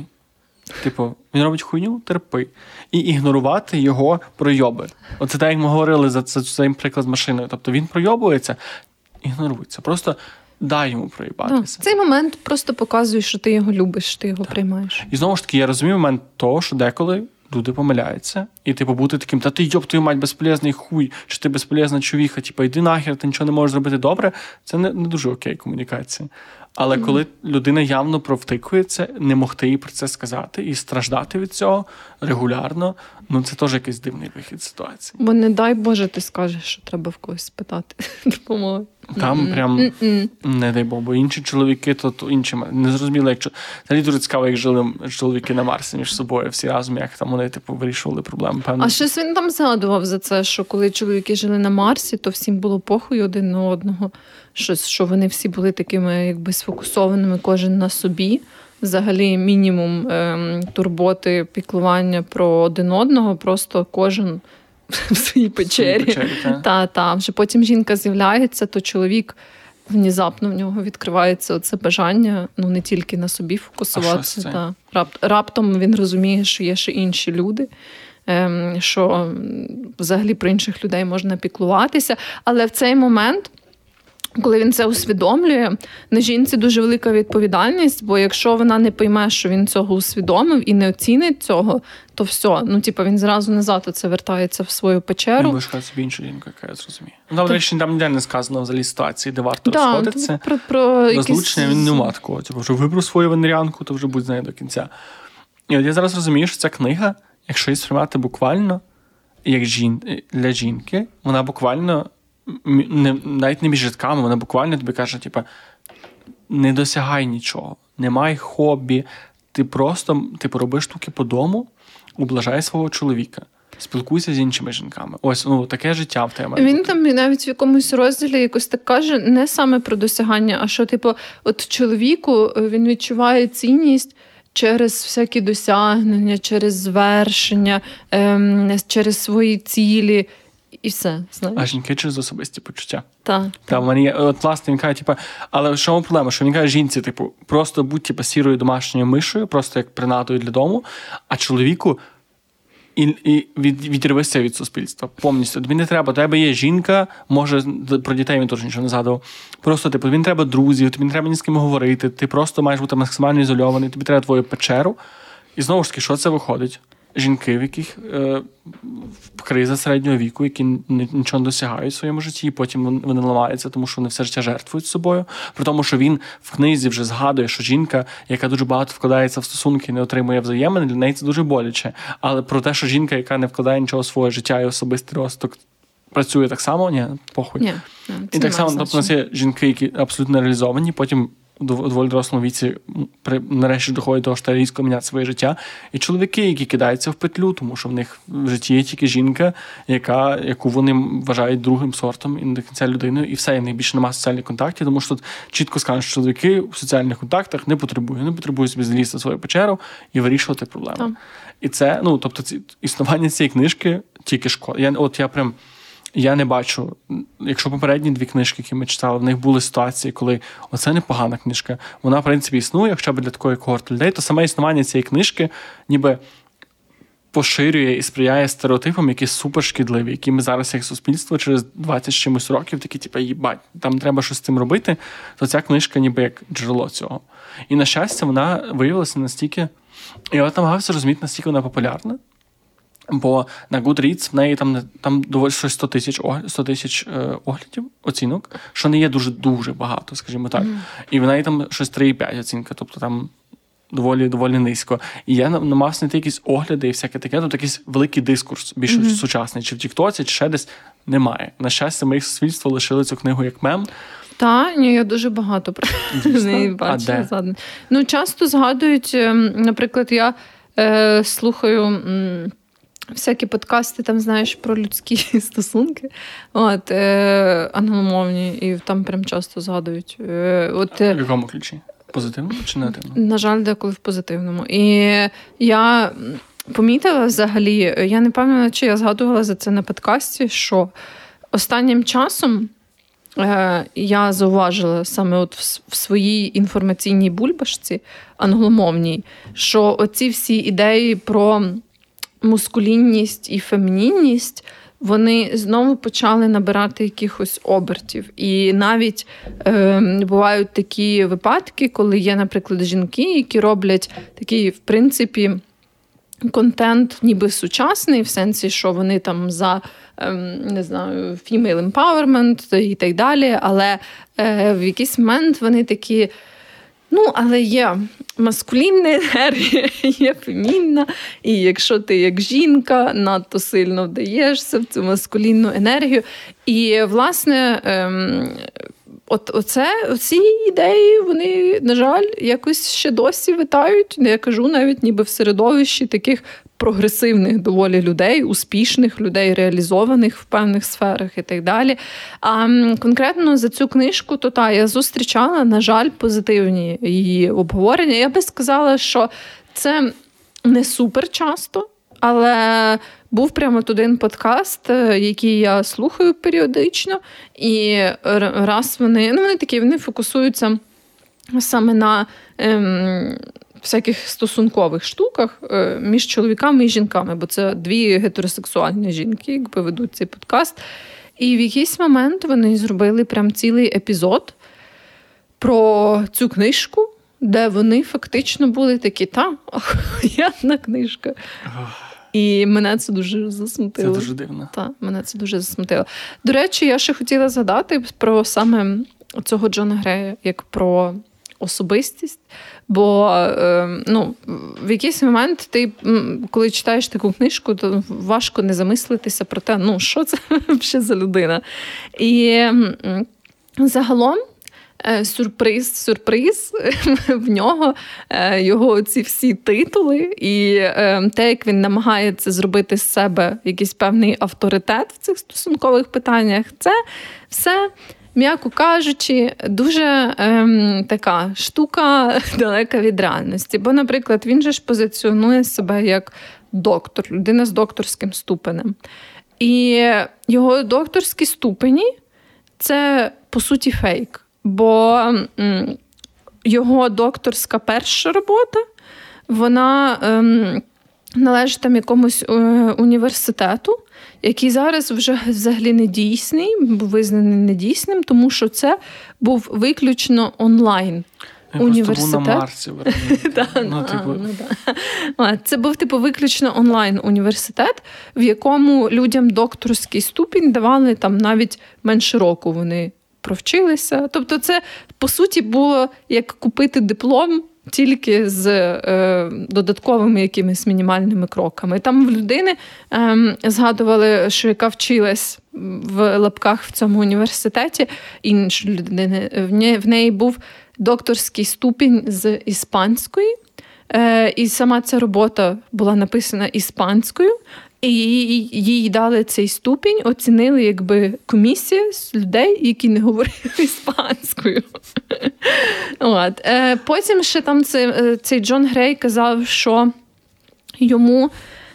Він робить хуйню, терпи. І ігнорувати його пройоби. Оце так, як ми говорили за цей приклад з машиною. Тобто він пройобується, ігнорується. Просто дай йому проїбатися. В цей момент просто показує, що ти його любиш, ти його приймаєш. І знову ж таки, я розумію момент того, що деколи люди помиляються. І бути таким, та ти, йоб твою мать, безполезний хуй, чи ти безполезна чувіха, йди нахер, ти нічого не можеш зробити добре. Це не дуже окей комунікація. Але коли людина явно провтикується, не могти їй про це сказати і страждати від цього регулярно, це теж якийсь дивний вихід з ситуації. Бо не дай Боже ти скажеш, що треба в когось спитати допомоги. Там прям, не дай Бог, бо інші чоловіки, то інші. Не зрозуміло, як взагалі дуже цікаво, як жили чоловіки на Марсі між собою, всі разом, як там вони вирішували проблеми. Певно. А щось він там згадував за це, що коли чоловіки жили на Марсі, то всім було похуй один на одного. Що вони всі були такими сфокусованими, кожен на собі. Взагалі мінімум турботи, піклування про один одного, просто кожен в своїй печері. Вже потім жінка з'являється, то чоловік внезапно в нього відкривається оце бажання, не тільки на собі фокусуватися. Раптом він розуміє, що є ще інші люди, що взагалі про інших людей можна піклуватися. Але в цей момент, коли він це усвідомлює, на жінці дуже велика відповідальність, бо якщо вона не пойме, що він цього усвідомив і не оцінить цього, то все, він зразу назад оце вертається в свою печеру. Він буде шукати собі іншу жінку, яка я зрозумію. До речі, там ніде не сказано взагалі ситуації, де варто розходитися. Про розлучення він не має такого. Що вибрав свою венеріанку, то вже будь з нею до кінця. І от я зараз розумію, що ця книга, якщо її сприймати буквально, як для жінки, вона буквально навіть не між рядками, вона буквально тобі каже, не досягай нічого, не май хобі, ти просто роби штуки по дому, ублажай свого чоловіка, спілкуйся з іншими жінками. Ось, таке життя в тебе. Він там навіть в якомусь розділі якось так каже, не саме про досягання, а що, от чоловіку він відчуває цінність через всякі досягнення, через звершення, через свої цілі. І все, знаєш. А жінки через особисті почуття. Так. От, власне, він каже, але що проблема? Що він каже жінці, просто будь, сірою домашньою мишою, просто як принадою для дому, а чоловіку і відірвися від суспільства повністю. Тобі не треба, тебе є жінка, може, про дітей він теж нічого не згадував. Просто, тобі не треба друзів, тобі не треба ні з ким говорити, ти просто маєш бути максимально ізольований, тобі треба твою печеру. І знову ж таки, що це виходить? Жінки, в яких криза середнього віку, які нічого не досягають в своєму житті, і потім вони ламаються, тому що вони все життя жертвують собою. При тому, що він в книзі вже згадує, що жінка, яка дуже багато вкладається в стосунки і не отримує взаємини, для неї це дуже боляче. Але про те, що жінка, яка не вкладає нічого в своє життя і особистий розвиток, працює так само, ні, похуй. Ні, і так само, тобто у нас є жінки, які абсолютно реалізовані, потім у доволі дорослому віці нарешті доходить до того, що різко міняти своє життя. І чоловіки, які кидаються в петлю, тому що в них в житті є тільки жінка, яку вони вважають другим сортом і не до кінця людиною, і все, і в них більше немає соціальних контактів, тому що тут чітко скажуть, що чоловіки в соціальних контактах не потребують собі залізти в свою печеру і вирішувати проблеми. Так. І це, тобто, існування цієї книжки тільки шкода. Я не бачу, якщо попередні 2 книжки, які ми читали, в них були ситуації, коли оце непогана книжка, вона, в принципі, існує, хоча б для такої когорти людей, то саме існування цієї книжки ніби поширює і сприяє стереотипам, які супершкідливі, які ми зараз, як суспільство, через 20 з чимось років, такі, їбать, там треба щось з цим робити, то ця книжка ніби як джерело цього. І, на щастя, вона виявилася настільки, і я намагався розуміти, настільки вона популярна. Бо на Goodreads в неї там доволі щось 100 тисяч оглядів, оцінок, що не є дуже багато, скажімо так. І в неї там щось 3,5 оцінка, тобто там доволі низько. І я намагався знайти якісь огляди і всяке таке, тобто якийсь великий дискурс, більш сучасний, чи в Тіктоці, чи ще десь немає. На щастя, моє суспільство лишили цю книгу як мем. Я дуже багато про неї бачила. Часто згадують, наприклад, я слухаю всякі подкасти, там, знаєш, про людські стосунки, англомовні, і там прям часто згадують. В якому ключі? Позитивному чи негативному? На жаль, деколи в позитивному. І я помітила взагалі, я не пам'ятаю, чи я згадувала за це на подкасті, що останнім часом я зауважила саме от в своїй інформаційній бульбашці англомовній, що оці всі ідеї про мускулінність і фемінінність, вони знову почали набирати якихось обертів. І навіть бувають такі випадки, коли є, наприклад, жінки, які роблять такий, в принципі, контент ніби сучасний, в сенсі, що вони там за, не знаю, female empowerment і так далі, але в якийсь момент вони такі, але є маскулінна енергія, є фемінна, і якщо ти як жінка надто сильно вдаєшся в цю маскулінну енергію. І, власне, оці ідеї, вони, на жаль, якось ще досі витають, я кажу, навіть ніби в середовищі таких прогресивних доволі людей, успішних людей, реалізованих в певних сферах і так далі. А конкретно за цю книжку, я зустрічала, на жаль, позитивні її обговорення. Я би сказала, що це не супер часто, але був прямо один подкаст, який я слухаю періодично, і раз вони такі, вони фокусуються саме на всяких стосункових штуках між чоловіками і жінками, бо це дві гетеросексуальні жінки, якби ведуть цей подкаст. І в якийсь момент вони зробили прям цілий епізод про цю книжку, де вони фактично були такі, охуєнна книжка. І мене це дуже засмутило. Це дуже дивно. Так, мене це дуже засмутило. До речі, я ще хотіла згадати про саме цього Джона Грея, як про особистість. Бо в якийсь момент ти, коли читаєш таку книжку, то важко не замислитися про те, що це взагалі за людина. І загалом сюрприз, в нього його ці всі титули і те, як він намагається зробити з себе якийсь певний авторитет в цих стосункових питаннях, це все, м'яко кажучи, дуже така штука далека від реальності. Бо, наприклад, він же ж позиціонує себе як доктор, людина з докторським ступенем. І його докторські ступені – це, по суті, фейк. Бо його докторська перша робота, вона належить там якомусь університету, який зараз вже взагалі не дійсний, був визнаний недійсним, тому що це був виключно онлайн університет. Був на Марсі. Це був виключно онлайн університет, в якому людям докторський ступінь давали там навіть менше року вони провчилися. Тобто це, по суті, було як купити диплом тільки з додатковими якимись мінімальними кроками. Там в людини згадували, що яка вчилась в лапках в цьому університеті, інші людини, в неї був докторський ступінь з іспанської, і сама ця робота була написана іспанською, і їй дали цей ступінь, оцінили якби комісія з людей, які не говорили іспанською. Потім ще там цей Джон Грей казав, що йому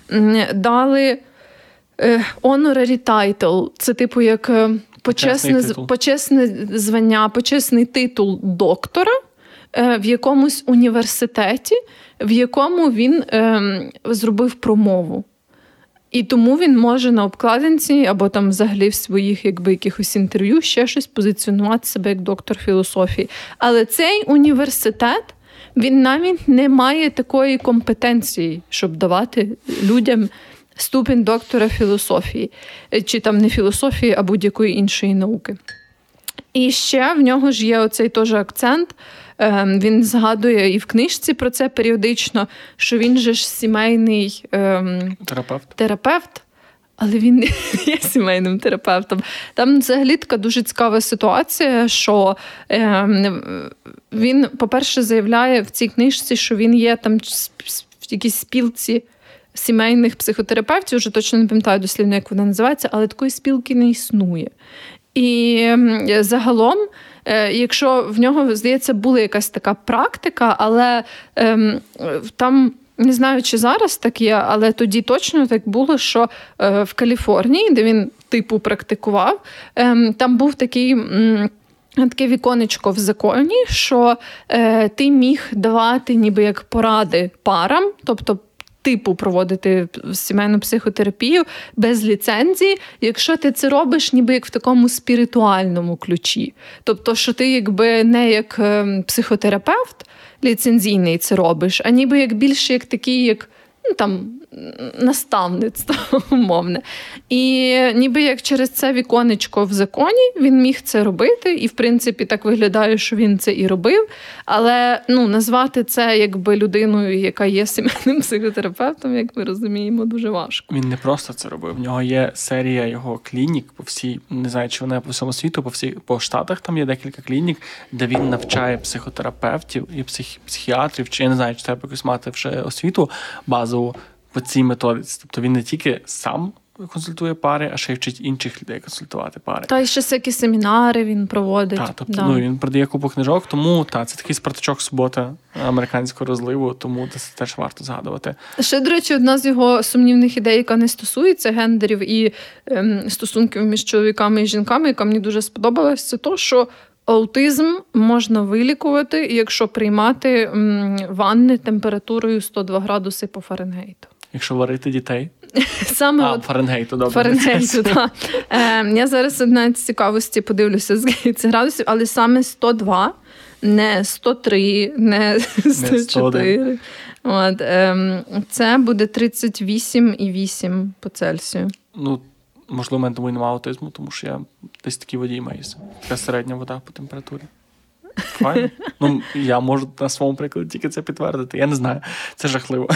дали honorary title. Це типу як почесне звання, почесний титул доктора в якомусь університеті, в якому він зробив промову. І тому він може на обкладинці або там взагалі в своїх якихось інтерв'ю ще щось позиціонувати себе як доктор філософії. Але цей університет, він навіть не має такої компетенції, щоб давати людям ступінь доктора філософії. Чи там не філософії, а будь-якої іншої науки. І ще в нього ж є оцей теж акцент. Він згадує і в книжці про це періодично, що він же ж сімейний терапевт, але він не є сімейним терапевтом. Там взагалі така дуже цікава ситуація, що він, по-перше, заявляє в цій книжці, що він є там в якійсь спілці сімейних психотерапевтів, вже точно не пам'ятаю дослівно, як вона називається, але такої спілки не існує. І загалом, якщо в нього, здається, була якась така практика, але там, не знаю, чи зараз так є, але тоді точно так було, що в Каліфорнії, де він типу практикував, там був таке віконечко в законі, що ти міг давати ніби як поради парам, тобто типу проводити сімейну психотерапію без ліцензії, якщо ти це робиш ніби як в такому спіритуальному ключі. Тобто, що ти якби не як психотерапевт ліцензійний це робиш, а ніби як більше як такий, як наставництво умовне. І ніби як через це віконечко в законі він міг це робити, і в принципі так виглядає, що він це і робив, але назвати це якби людиною, яка є сімейним психотерапевтом, як ми розуміємо, дуже важко. Він не просто це робив, в нього є серія його клінік по всій, не знаю, чи вона по всьому світу, по Штатах там є декілька клінік, де він навчає психотерапевтів і психіатрів, чи я не знаю, чи треба якось мати вже освіту базову по цій методиці. Тобто він не тільки сам консультує пари, а ще й вчить інших людей консультувати пари. Та, і ще всякі семінари він проводить. Так, тобто, він продає купу книжок, тому це такий Спартачок субота американського розливу, тому це теж варто згадувати. Ще, до речі, одна з його сумнівних ідей, яка не стосується гендерів і стосунків між чоловіками і жінками, яка мені дуже сподобалась, це то, що аутизм можна вилікувати, якщо приймати ванни температурою 102 градуси по Фаренгейту. Якщо варити дітей? Саме Фаренгейту, добре. Фаренгейту, так. Я зараз одна з цікавості подивлюся, скільки це градусів, але саме 102, не 103, не 104. От, це буде 38,8 по Цельсію. Ну, можливо, в мене тому і немає аутизму, тому що я десь такий водій маюся. Така середня вода по температурі. Файно. Ну, я можу на своєму прикладі тільки це підтвердити. Я не знаю. Це жахливо.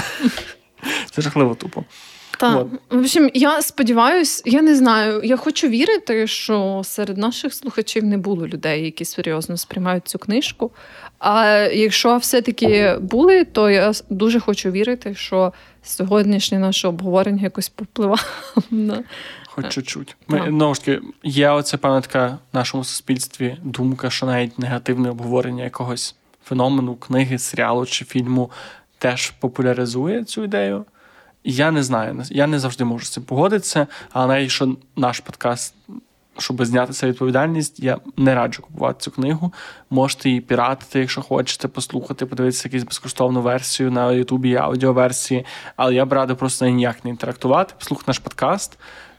Це жахливо тупо. Так. В общем, я сподіваюся, я не знаю, я хочу вірити, що серед наших слухачів не було людей, які серйозно сприймають цю книжку. А якщо все-таки були, то я дуже хочу вірити, що сьогоднішнє наше обговорення якось попливало на... Хоч чуть-чуть. Знову ж таки, є оце, певна така в нашому суспільстві думка, що навіть негативне обговорення якогось феномену, книги, серіалу чи фільму теж популяризує цю ідею. Я не знаю, я не завжди можу з цим погодитися, але навіть якщо наш подкаст, щоб зняти цю відповідальність, я не раджу купувати цю книгу. Можете її піратити, якщо хочете, послухати, подивитися якусь безкоштовну версію на Ютубі і аудіоверсії, але я б радив просто ніяк не інтерактувати, послухати наш подкаст.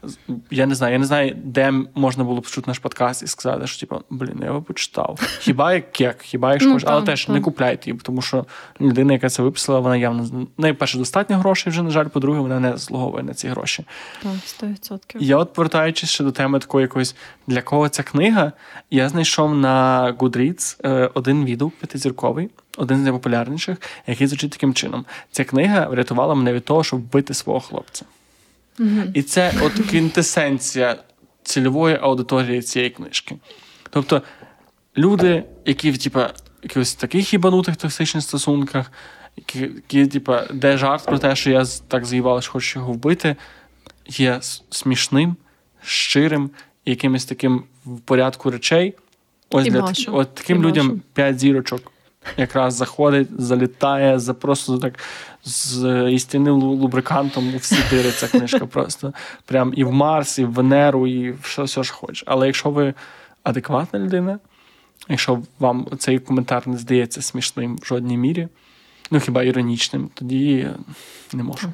Я не знаю, де можна було почути наш подкаст і сказати, що я його почитав. Хіба як кек, хіба як шкош, але теж не купляйте її, тому що людина, яка це виписала, вона явно, найперше, достатньо грошей вже, на жаль, по-друге, вона не заслуговує на ці гроші. Так, 100%. Я повертаючись ще до теми такої якоїсь, для кого ця книга, я знайшов на Goodreads один відгук 5-зірковий, один з найпопулярніших, який звучить таким чином. Ця книга врятувала мене від того, щоб вбити свого хлопця. Mm-hmm. І це от квінтесенція цільової аудиторії цієї книжки. Тобто люди, які в якихось таких їбанутих токсичних стосунках, які де жарт про те, що я так заїбала, що хочу його вбити, є смішним, щирим, якимось таким в порядку речей. Ось для таким людям 5 зірочок якраз заходить, залітає, просто так з істинним лубрикантом у всі дири ця книжка просто. Прям і в Марс, і в Венеру, і все ж хочеш. Але якщо ви адекватна людина, якщо вам цей коментар не здається смішним в жодній мірі, хіба іронічним, тоді не можу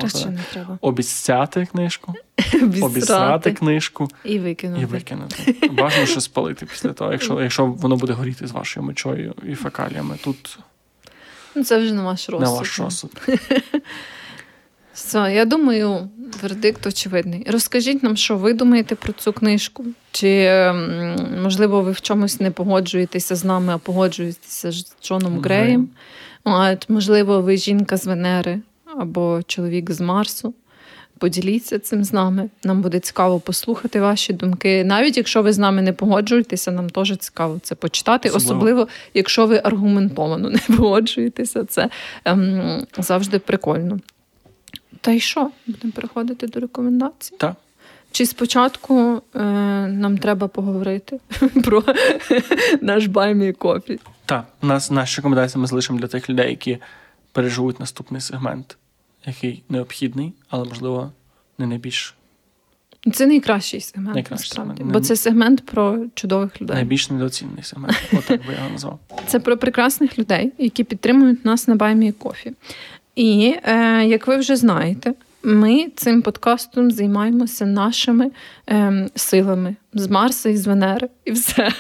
обіцяти книжку, обісрати книжку і викинути. Важно ще спалити після того, якщо воно буде горіти з вашою мочою і фекаліями. Тут це вже на ваш розсуд. Все, я думаю, вердикт очевидний. Розкажіть нам, що ви думаєте про цю книжку? Чи, можливо, ви в чомусь не погоджуєтеся з нами, а погоджуєтеся з Джоном Греєм? Можливо, ви жінка з Венери або чоловік з Марсу. Поділіться цим з нами. Нам буде цікаво послухати ваші думки. Навіть якщо ви з нами не погоджуєтеся, нам теж цікаво це почитати. Особливо, якщо ви аргументовано не погоджуєтеся. Це завжди прикольно. Та й що? Будемо переходити до рекомендацій? Так. Чи спочатку нам треба поговорити про наш Buy Me Coffee? Так, наші рекомендації ми залишимо для тих людей, які переживуть наступний сегмент, який необхідний, але, можливо, не найбільш... Це найкращий сегмент, насправді. Бо це сегмент про чудових людей. Найбільш недооцінений сегмент, отак би я його назвав. Це про прекрасних людей, які підтримують нас на Buy Me Coffee. І, як ви вже знаєте, ми цим подкастом займаємося нашими силами з Марса і з Венери, і все.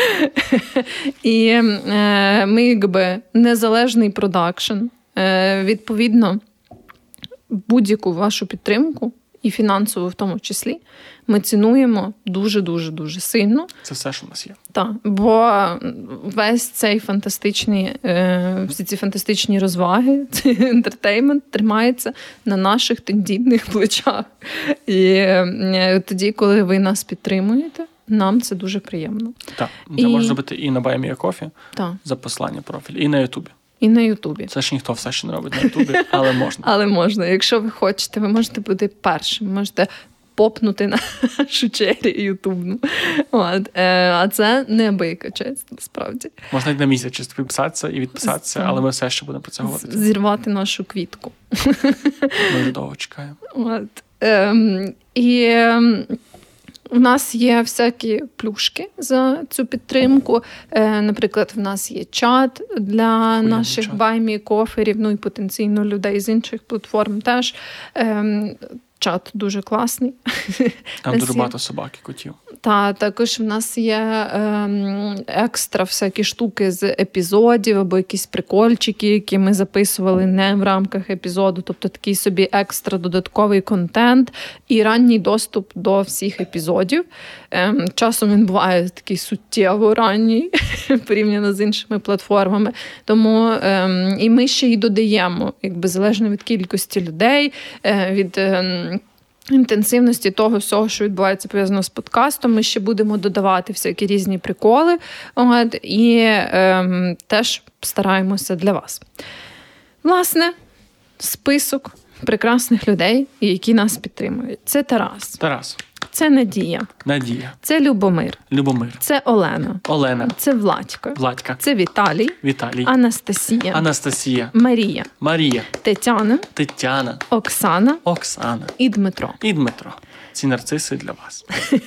І ми, якби, незалежний продакшн. Відповідно, будь-яку вашу підтримку, і фінансову в тому числі, ми цінуємо дуже-дуже-дуже сильно. Це все, що в нас є. Так, бо весь цей всі ці фантастичні розваги, цей ентертеймент тримається на наших тендітних плечах. І тоді, коли ви нас підтримуєте, нам це дуже приємно. Так, це можна зробити і на Buy Me Coffee, за посилання профіль, і на Ютубі. І на Ютубі. Це ж ніхто все ще не робить на Ютубі, але можна. Але можна. Якщо ви хочете, ви можете бути першим. Можете попнути нашу черрі ютубну. А це неабияка честь, насправді. Можна як на місяць чисто підписатися і відписатися, але ми все ще будемо про це говорити. Зірвати нашу квітку. Ми вже довго чекаємо. І в нас є всякі плюшки за цю підтримку. Наприклад, в нас є чат для наших баймі-коферів, ну і потенційно людей з інших платформ теж. Чат дуже класний. Там дуже багато собак і котів. Також в нас є екстра всякі штуки з епізодів або якісь прикольчики, які ми записували не в рамках епізоду. Тобто такий собі екстра додатковий контент і ранній доступ до всіх епізодів. Часом він буває такий суттєво ранній порівняно з іншими платформами. Тому і ми ще й додаємо, якби залежно від кількості людей, від інтенсивності того всього, що відбувається пов'язано з подкастом, ми ще будемо додавати всякі різні приколи. І теж стараємося для вас. Власне, список прекрасних людей, які нас підтримують. Це Тарас. Це Надія. Це Любомир. Це Олена. Це Владька. Це Віталій. Анастасія. Марія. Тетяна. Оксана. І Дмитро. Ці нарциси для вас.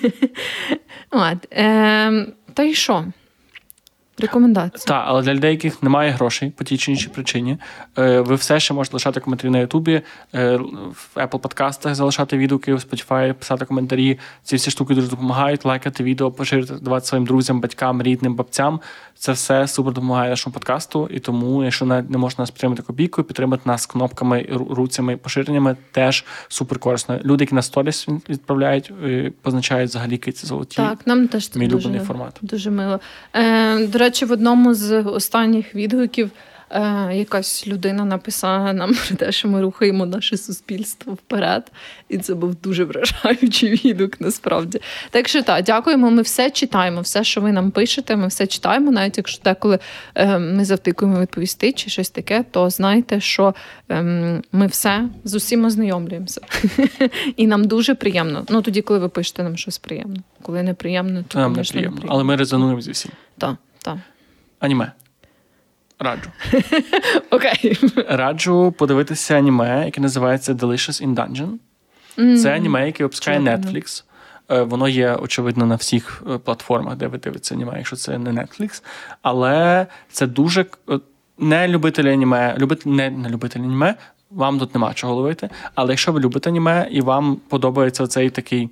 Та й що? Рекомендації. Так, але для людей, яких немає грошей по тій чи іншій причині, ви все ще можете лишати коментарі на Ютубі, в Apple подкастах залишати відгуки, в Spotify писати коментарі. Ці всі штуки дуже допомагають. Лайкати відео, поширити, давати своїм друзям, батькам, рідним, бабцям. Це все супер допомагає нашому подкасту. І тому, якщо не можна нас підтримати копійкою, підтримати нас кнопками, руцями, поширеннями теж супер корисно. Люди, які на сторіс відправляють, позначають взагалі киці золоті. Так, нам теж це мій улюблений формат. Дуже мило. До речі, в одному з останніх відгуків якась людина написала нам про те, що ми рухаємо наше суспільство вперед. І це був дуже вражаючий відгук, насправді. Так що так, дякуємо, ми все читаємо, все, що ви нам пишете, ми все читаємо, навіть якщо деколи ми завтикуємо відповісти чи щось таке, то знайте, що ми все з усім ознайомлюємося. І нам дуже приємно. Ну, тоді, коли ви пишете нам щось приємно. Коли неприємно, то, нам неприємно. Але ми резонуємо зі всім. Так. Аніме. Раджу. Окей. Раджу подивитися аніме, яке називається Delicious in Dungeon. Це аніме, яке випускає Netflix. Воно є, очевидно, на всіх платформах, де ви дивитеся аніме, якщо це не Netflix. Але це дуже... Не любителі аніме, не любителі аніме, вам тут нема чого ловити. Але якщо ви любите аніме і вам подобається цей такий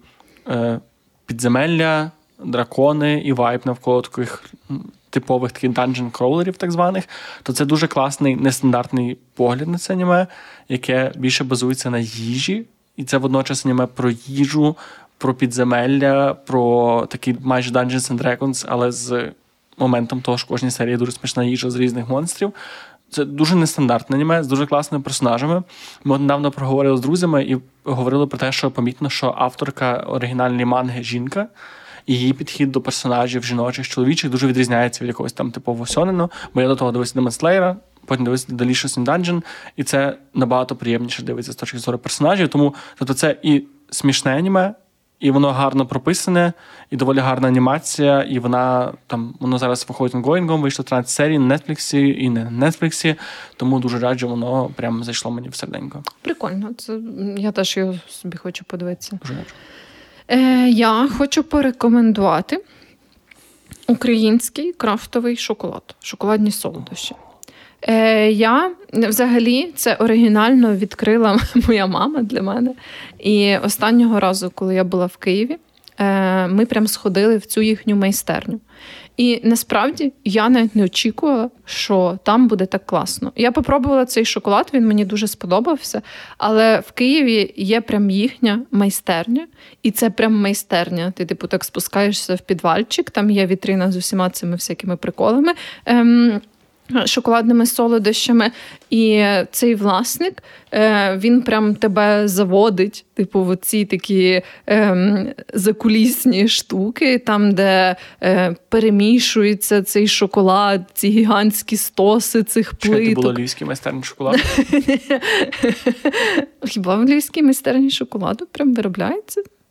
підземелля, дракони і вайб навколо таких типових таких данжен-кроулерів так званих, то це дуже класний, нестандартний погляд на це аніме, яке більше базується на їжі. І це водночас аніме про їжу, про підземелля, про такі майже Dungeons and Dragons, але з моментом того, що в кожній серії дуже смачна їжа з різних монстрів. Це дуже нестандартне аніме, з дуже класними персонажами. Ми недавно проговорили з друзями і говорили про те, що помітно, що авторка оригінальної манги – жінка, і її підхід до персонажів жіночих, чоловічих дуже відрізняється від якогось там типового сьонену. Бо я до того дивився Demon Slayer, потім дивився Delicious in Dungeon, і це набагато приємніше дивитися з точки зору персонажів. Тому тобто це і смішне аніме, і воно гарно прописане, і доволі гарна анімація, і воно зараз виходить онгоїнгом, вийшло 13 серій на Netflix і не на Netflix, тому дуже раджу, воно прямо зайшло мені в серденько. Прикольно, я теж його собі хочу подивитися. Дуже раджу. Я хочу порекомендувати український крафтовий шоколад, шоколадні солодощі. Я, взагалі, це оригінально відкрила моя мама для мене. І останнього разу, коли я була в Києві, ми прям сходили в цю їхню майстерню. І насправді я навіть не очікувала, що там буде так класно. Я попробувала цей шоколад, він мені дуже сподобався, але в Києві є прям їхня майстерня, і це прям майстерня. Ти, типу, так спускаєшся в підвальчик, там є вітрина з усіма цими всякими приколами, шоколадними солодощами, і цей власник, він прям тебе заводить, типу, в оці такі закулісні штуки, там, де перемішується цей шоколад, ці гігантські стоси цих плиток. Чи це було львівський майстерні шоколаду? Хіба в львівській майстерні шоколаду прям виробляється?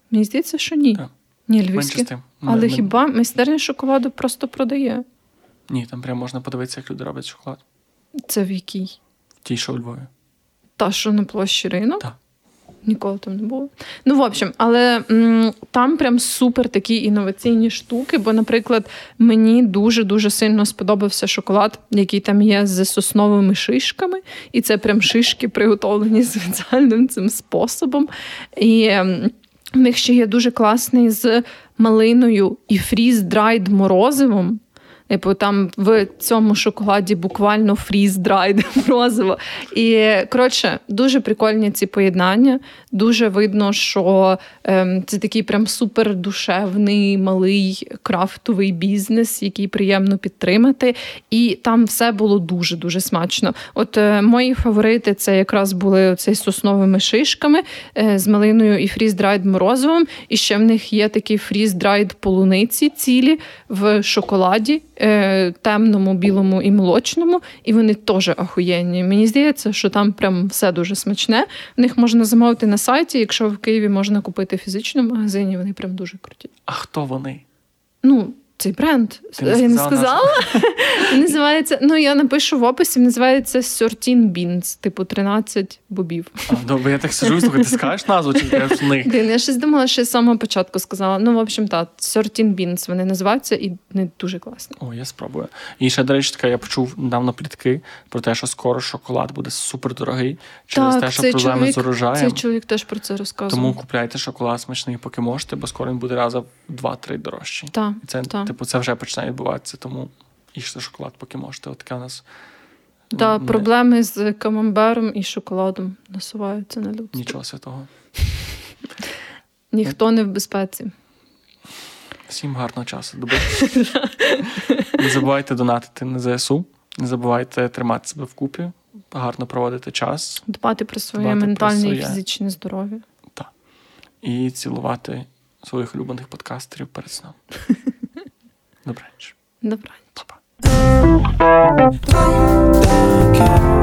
Мені здається, що ні. Так. Ні, львівське. Але хіба майстерня шоколаду просто продає? Ні, там прямо можна подивитися, як люди роблять шоколад. Це в якій? В тій, що у Львові. Та, що на площі Ринок? Так. Ніколи там не було. Ну, в общем, але там прям супер такі інноваційні штуки, бо, наприклад, мені дуже-дуже сильно сподобався шоколад, який там є з сосновими шишками, і це прям шишки приготовлені спеціальним цим способом. І в них ще є дуже класний з малиною і фріз-драйд морозивом. Типу, там в цьому шоколаді буквально фріз-драйд морозиво. І, коротше, дуже прикольні ці поєднання. Дуже видно, що це такий прям супер душевний, малий крафтовий бізнес, який приємно підтримати. І там все було дуже-дуже смачно. От мої фаворити це якраз були оцей з сосновими шишками, з малиною і фріз-драйд морозивом. І ще в них є такі фріз-драйд полуниці цілі в шоколаді, темному, білому і молочному, і вони теж ахуєнні. Мені здається, що там прям все дуже смачне. В них можна замовити на сайті, якщо в Києві можна купити в фізичному магазині, вони прям дуже круті. А хто вони? Ну, цей бренд. Я не сказала? Називається, я напишу в описі, називається 13 Beans, типу 13 бобів. Добре, я так сиджу, слухай, ти скажеш назву, чи кажеш них? Я щось думала, що з самого початку сказала. Ну, в общем, так, 13 Beans вони називаються і вони дуже класні. О, я спробую. І ще, до речі, я почув недавно плітки про те, що скоро шоколад буде супердорогий через те, що проблеми з урожаєм. Цей чоловік теж про це розказував. Тому купляйте шоколад смачний, поки можете, бо скоро він буде разом в 2-3 дорожчий. Так, і це, типу, це вже починає відбуватися, тому їжте шоколад, поки можете. От таке у нас... Так, проблеми з камамбером і шоколадом насуваються на людство. Нічого святого. Ніхто не в безпеці. Всім гарного часу. Не забувайте донатити на ЗСУ. Не забувайте тримати себе вкупі. Гарно проводити час. Дбати про своє ментальне і фізичне здоров'я. Так. І цілувати своїх улюблених подкастерів перед сном. Добраніч. Добраніч. Па-па.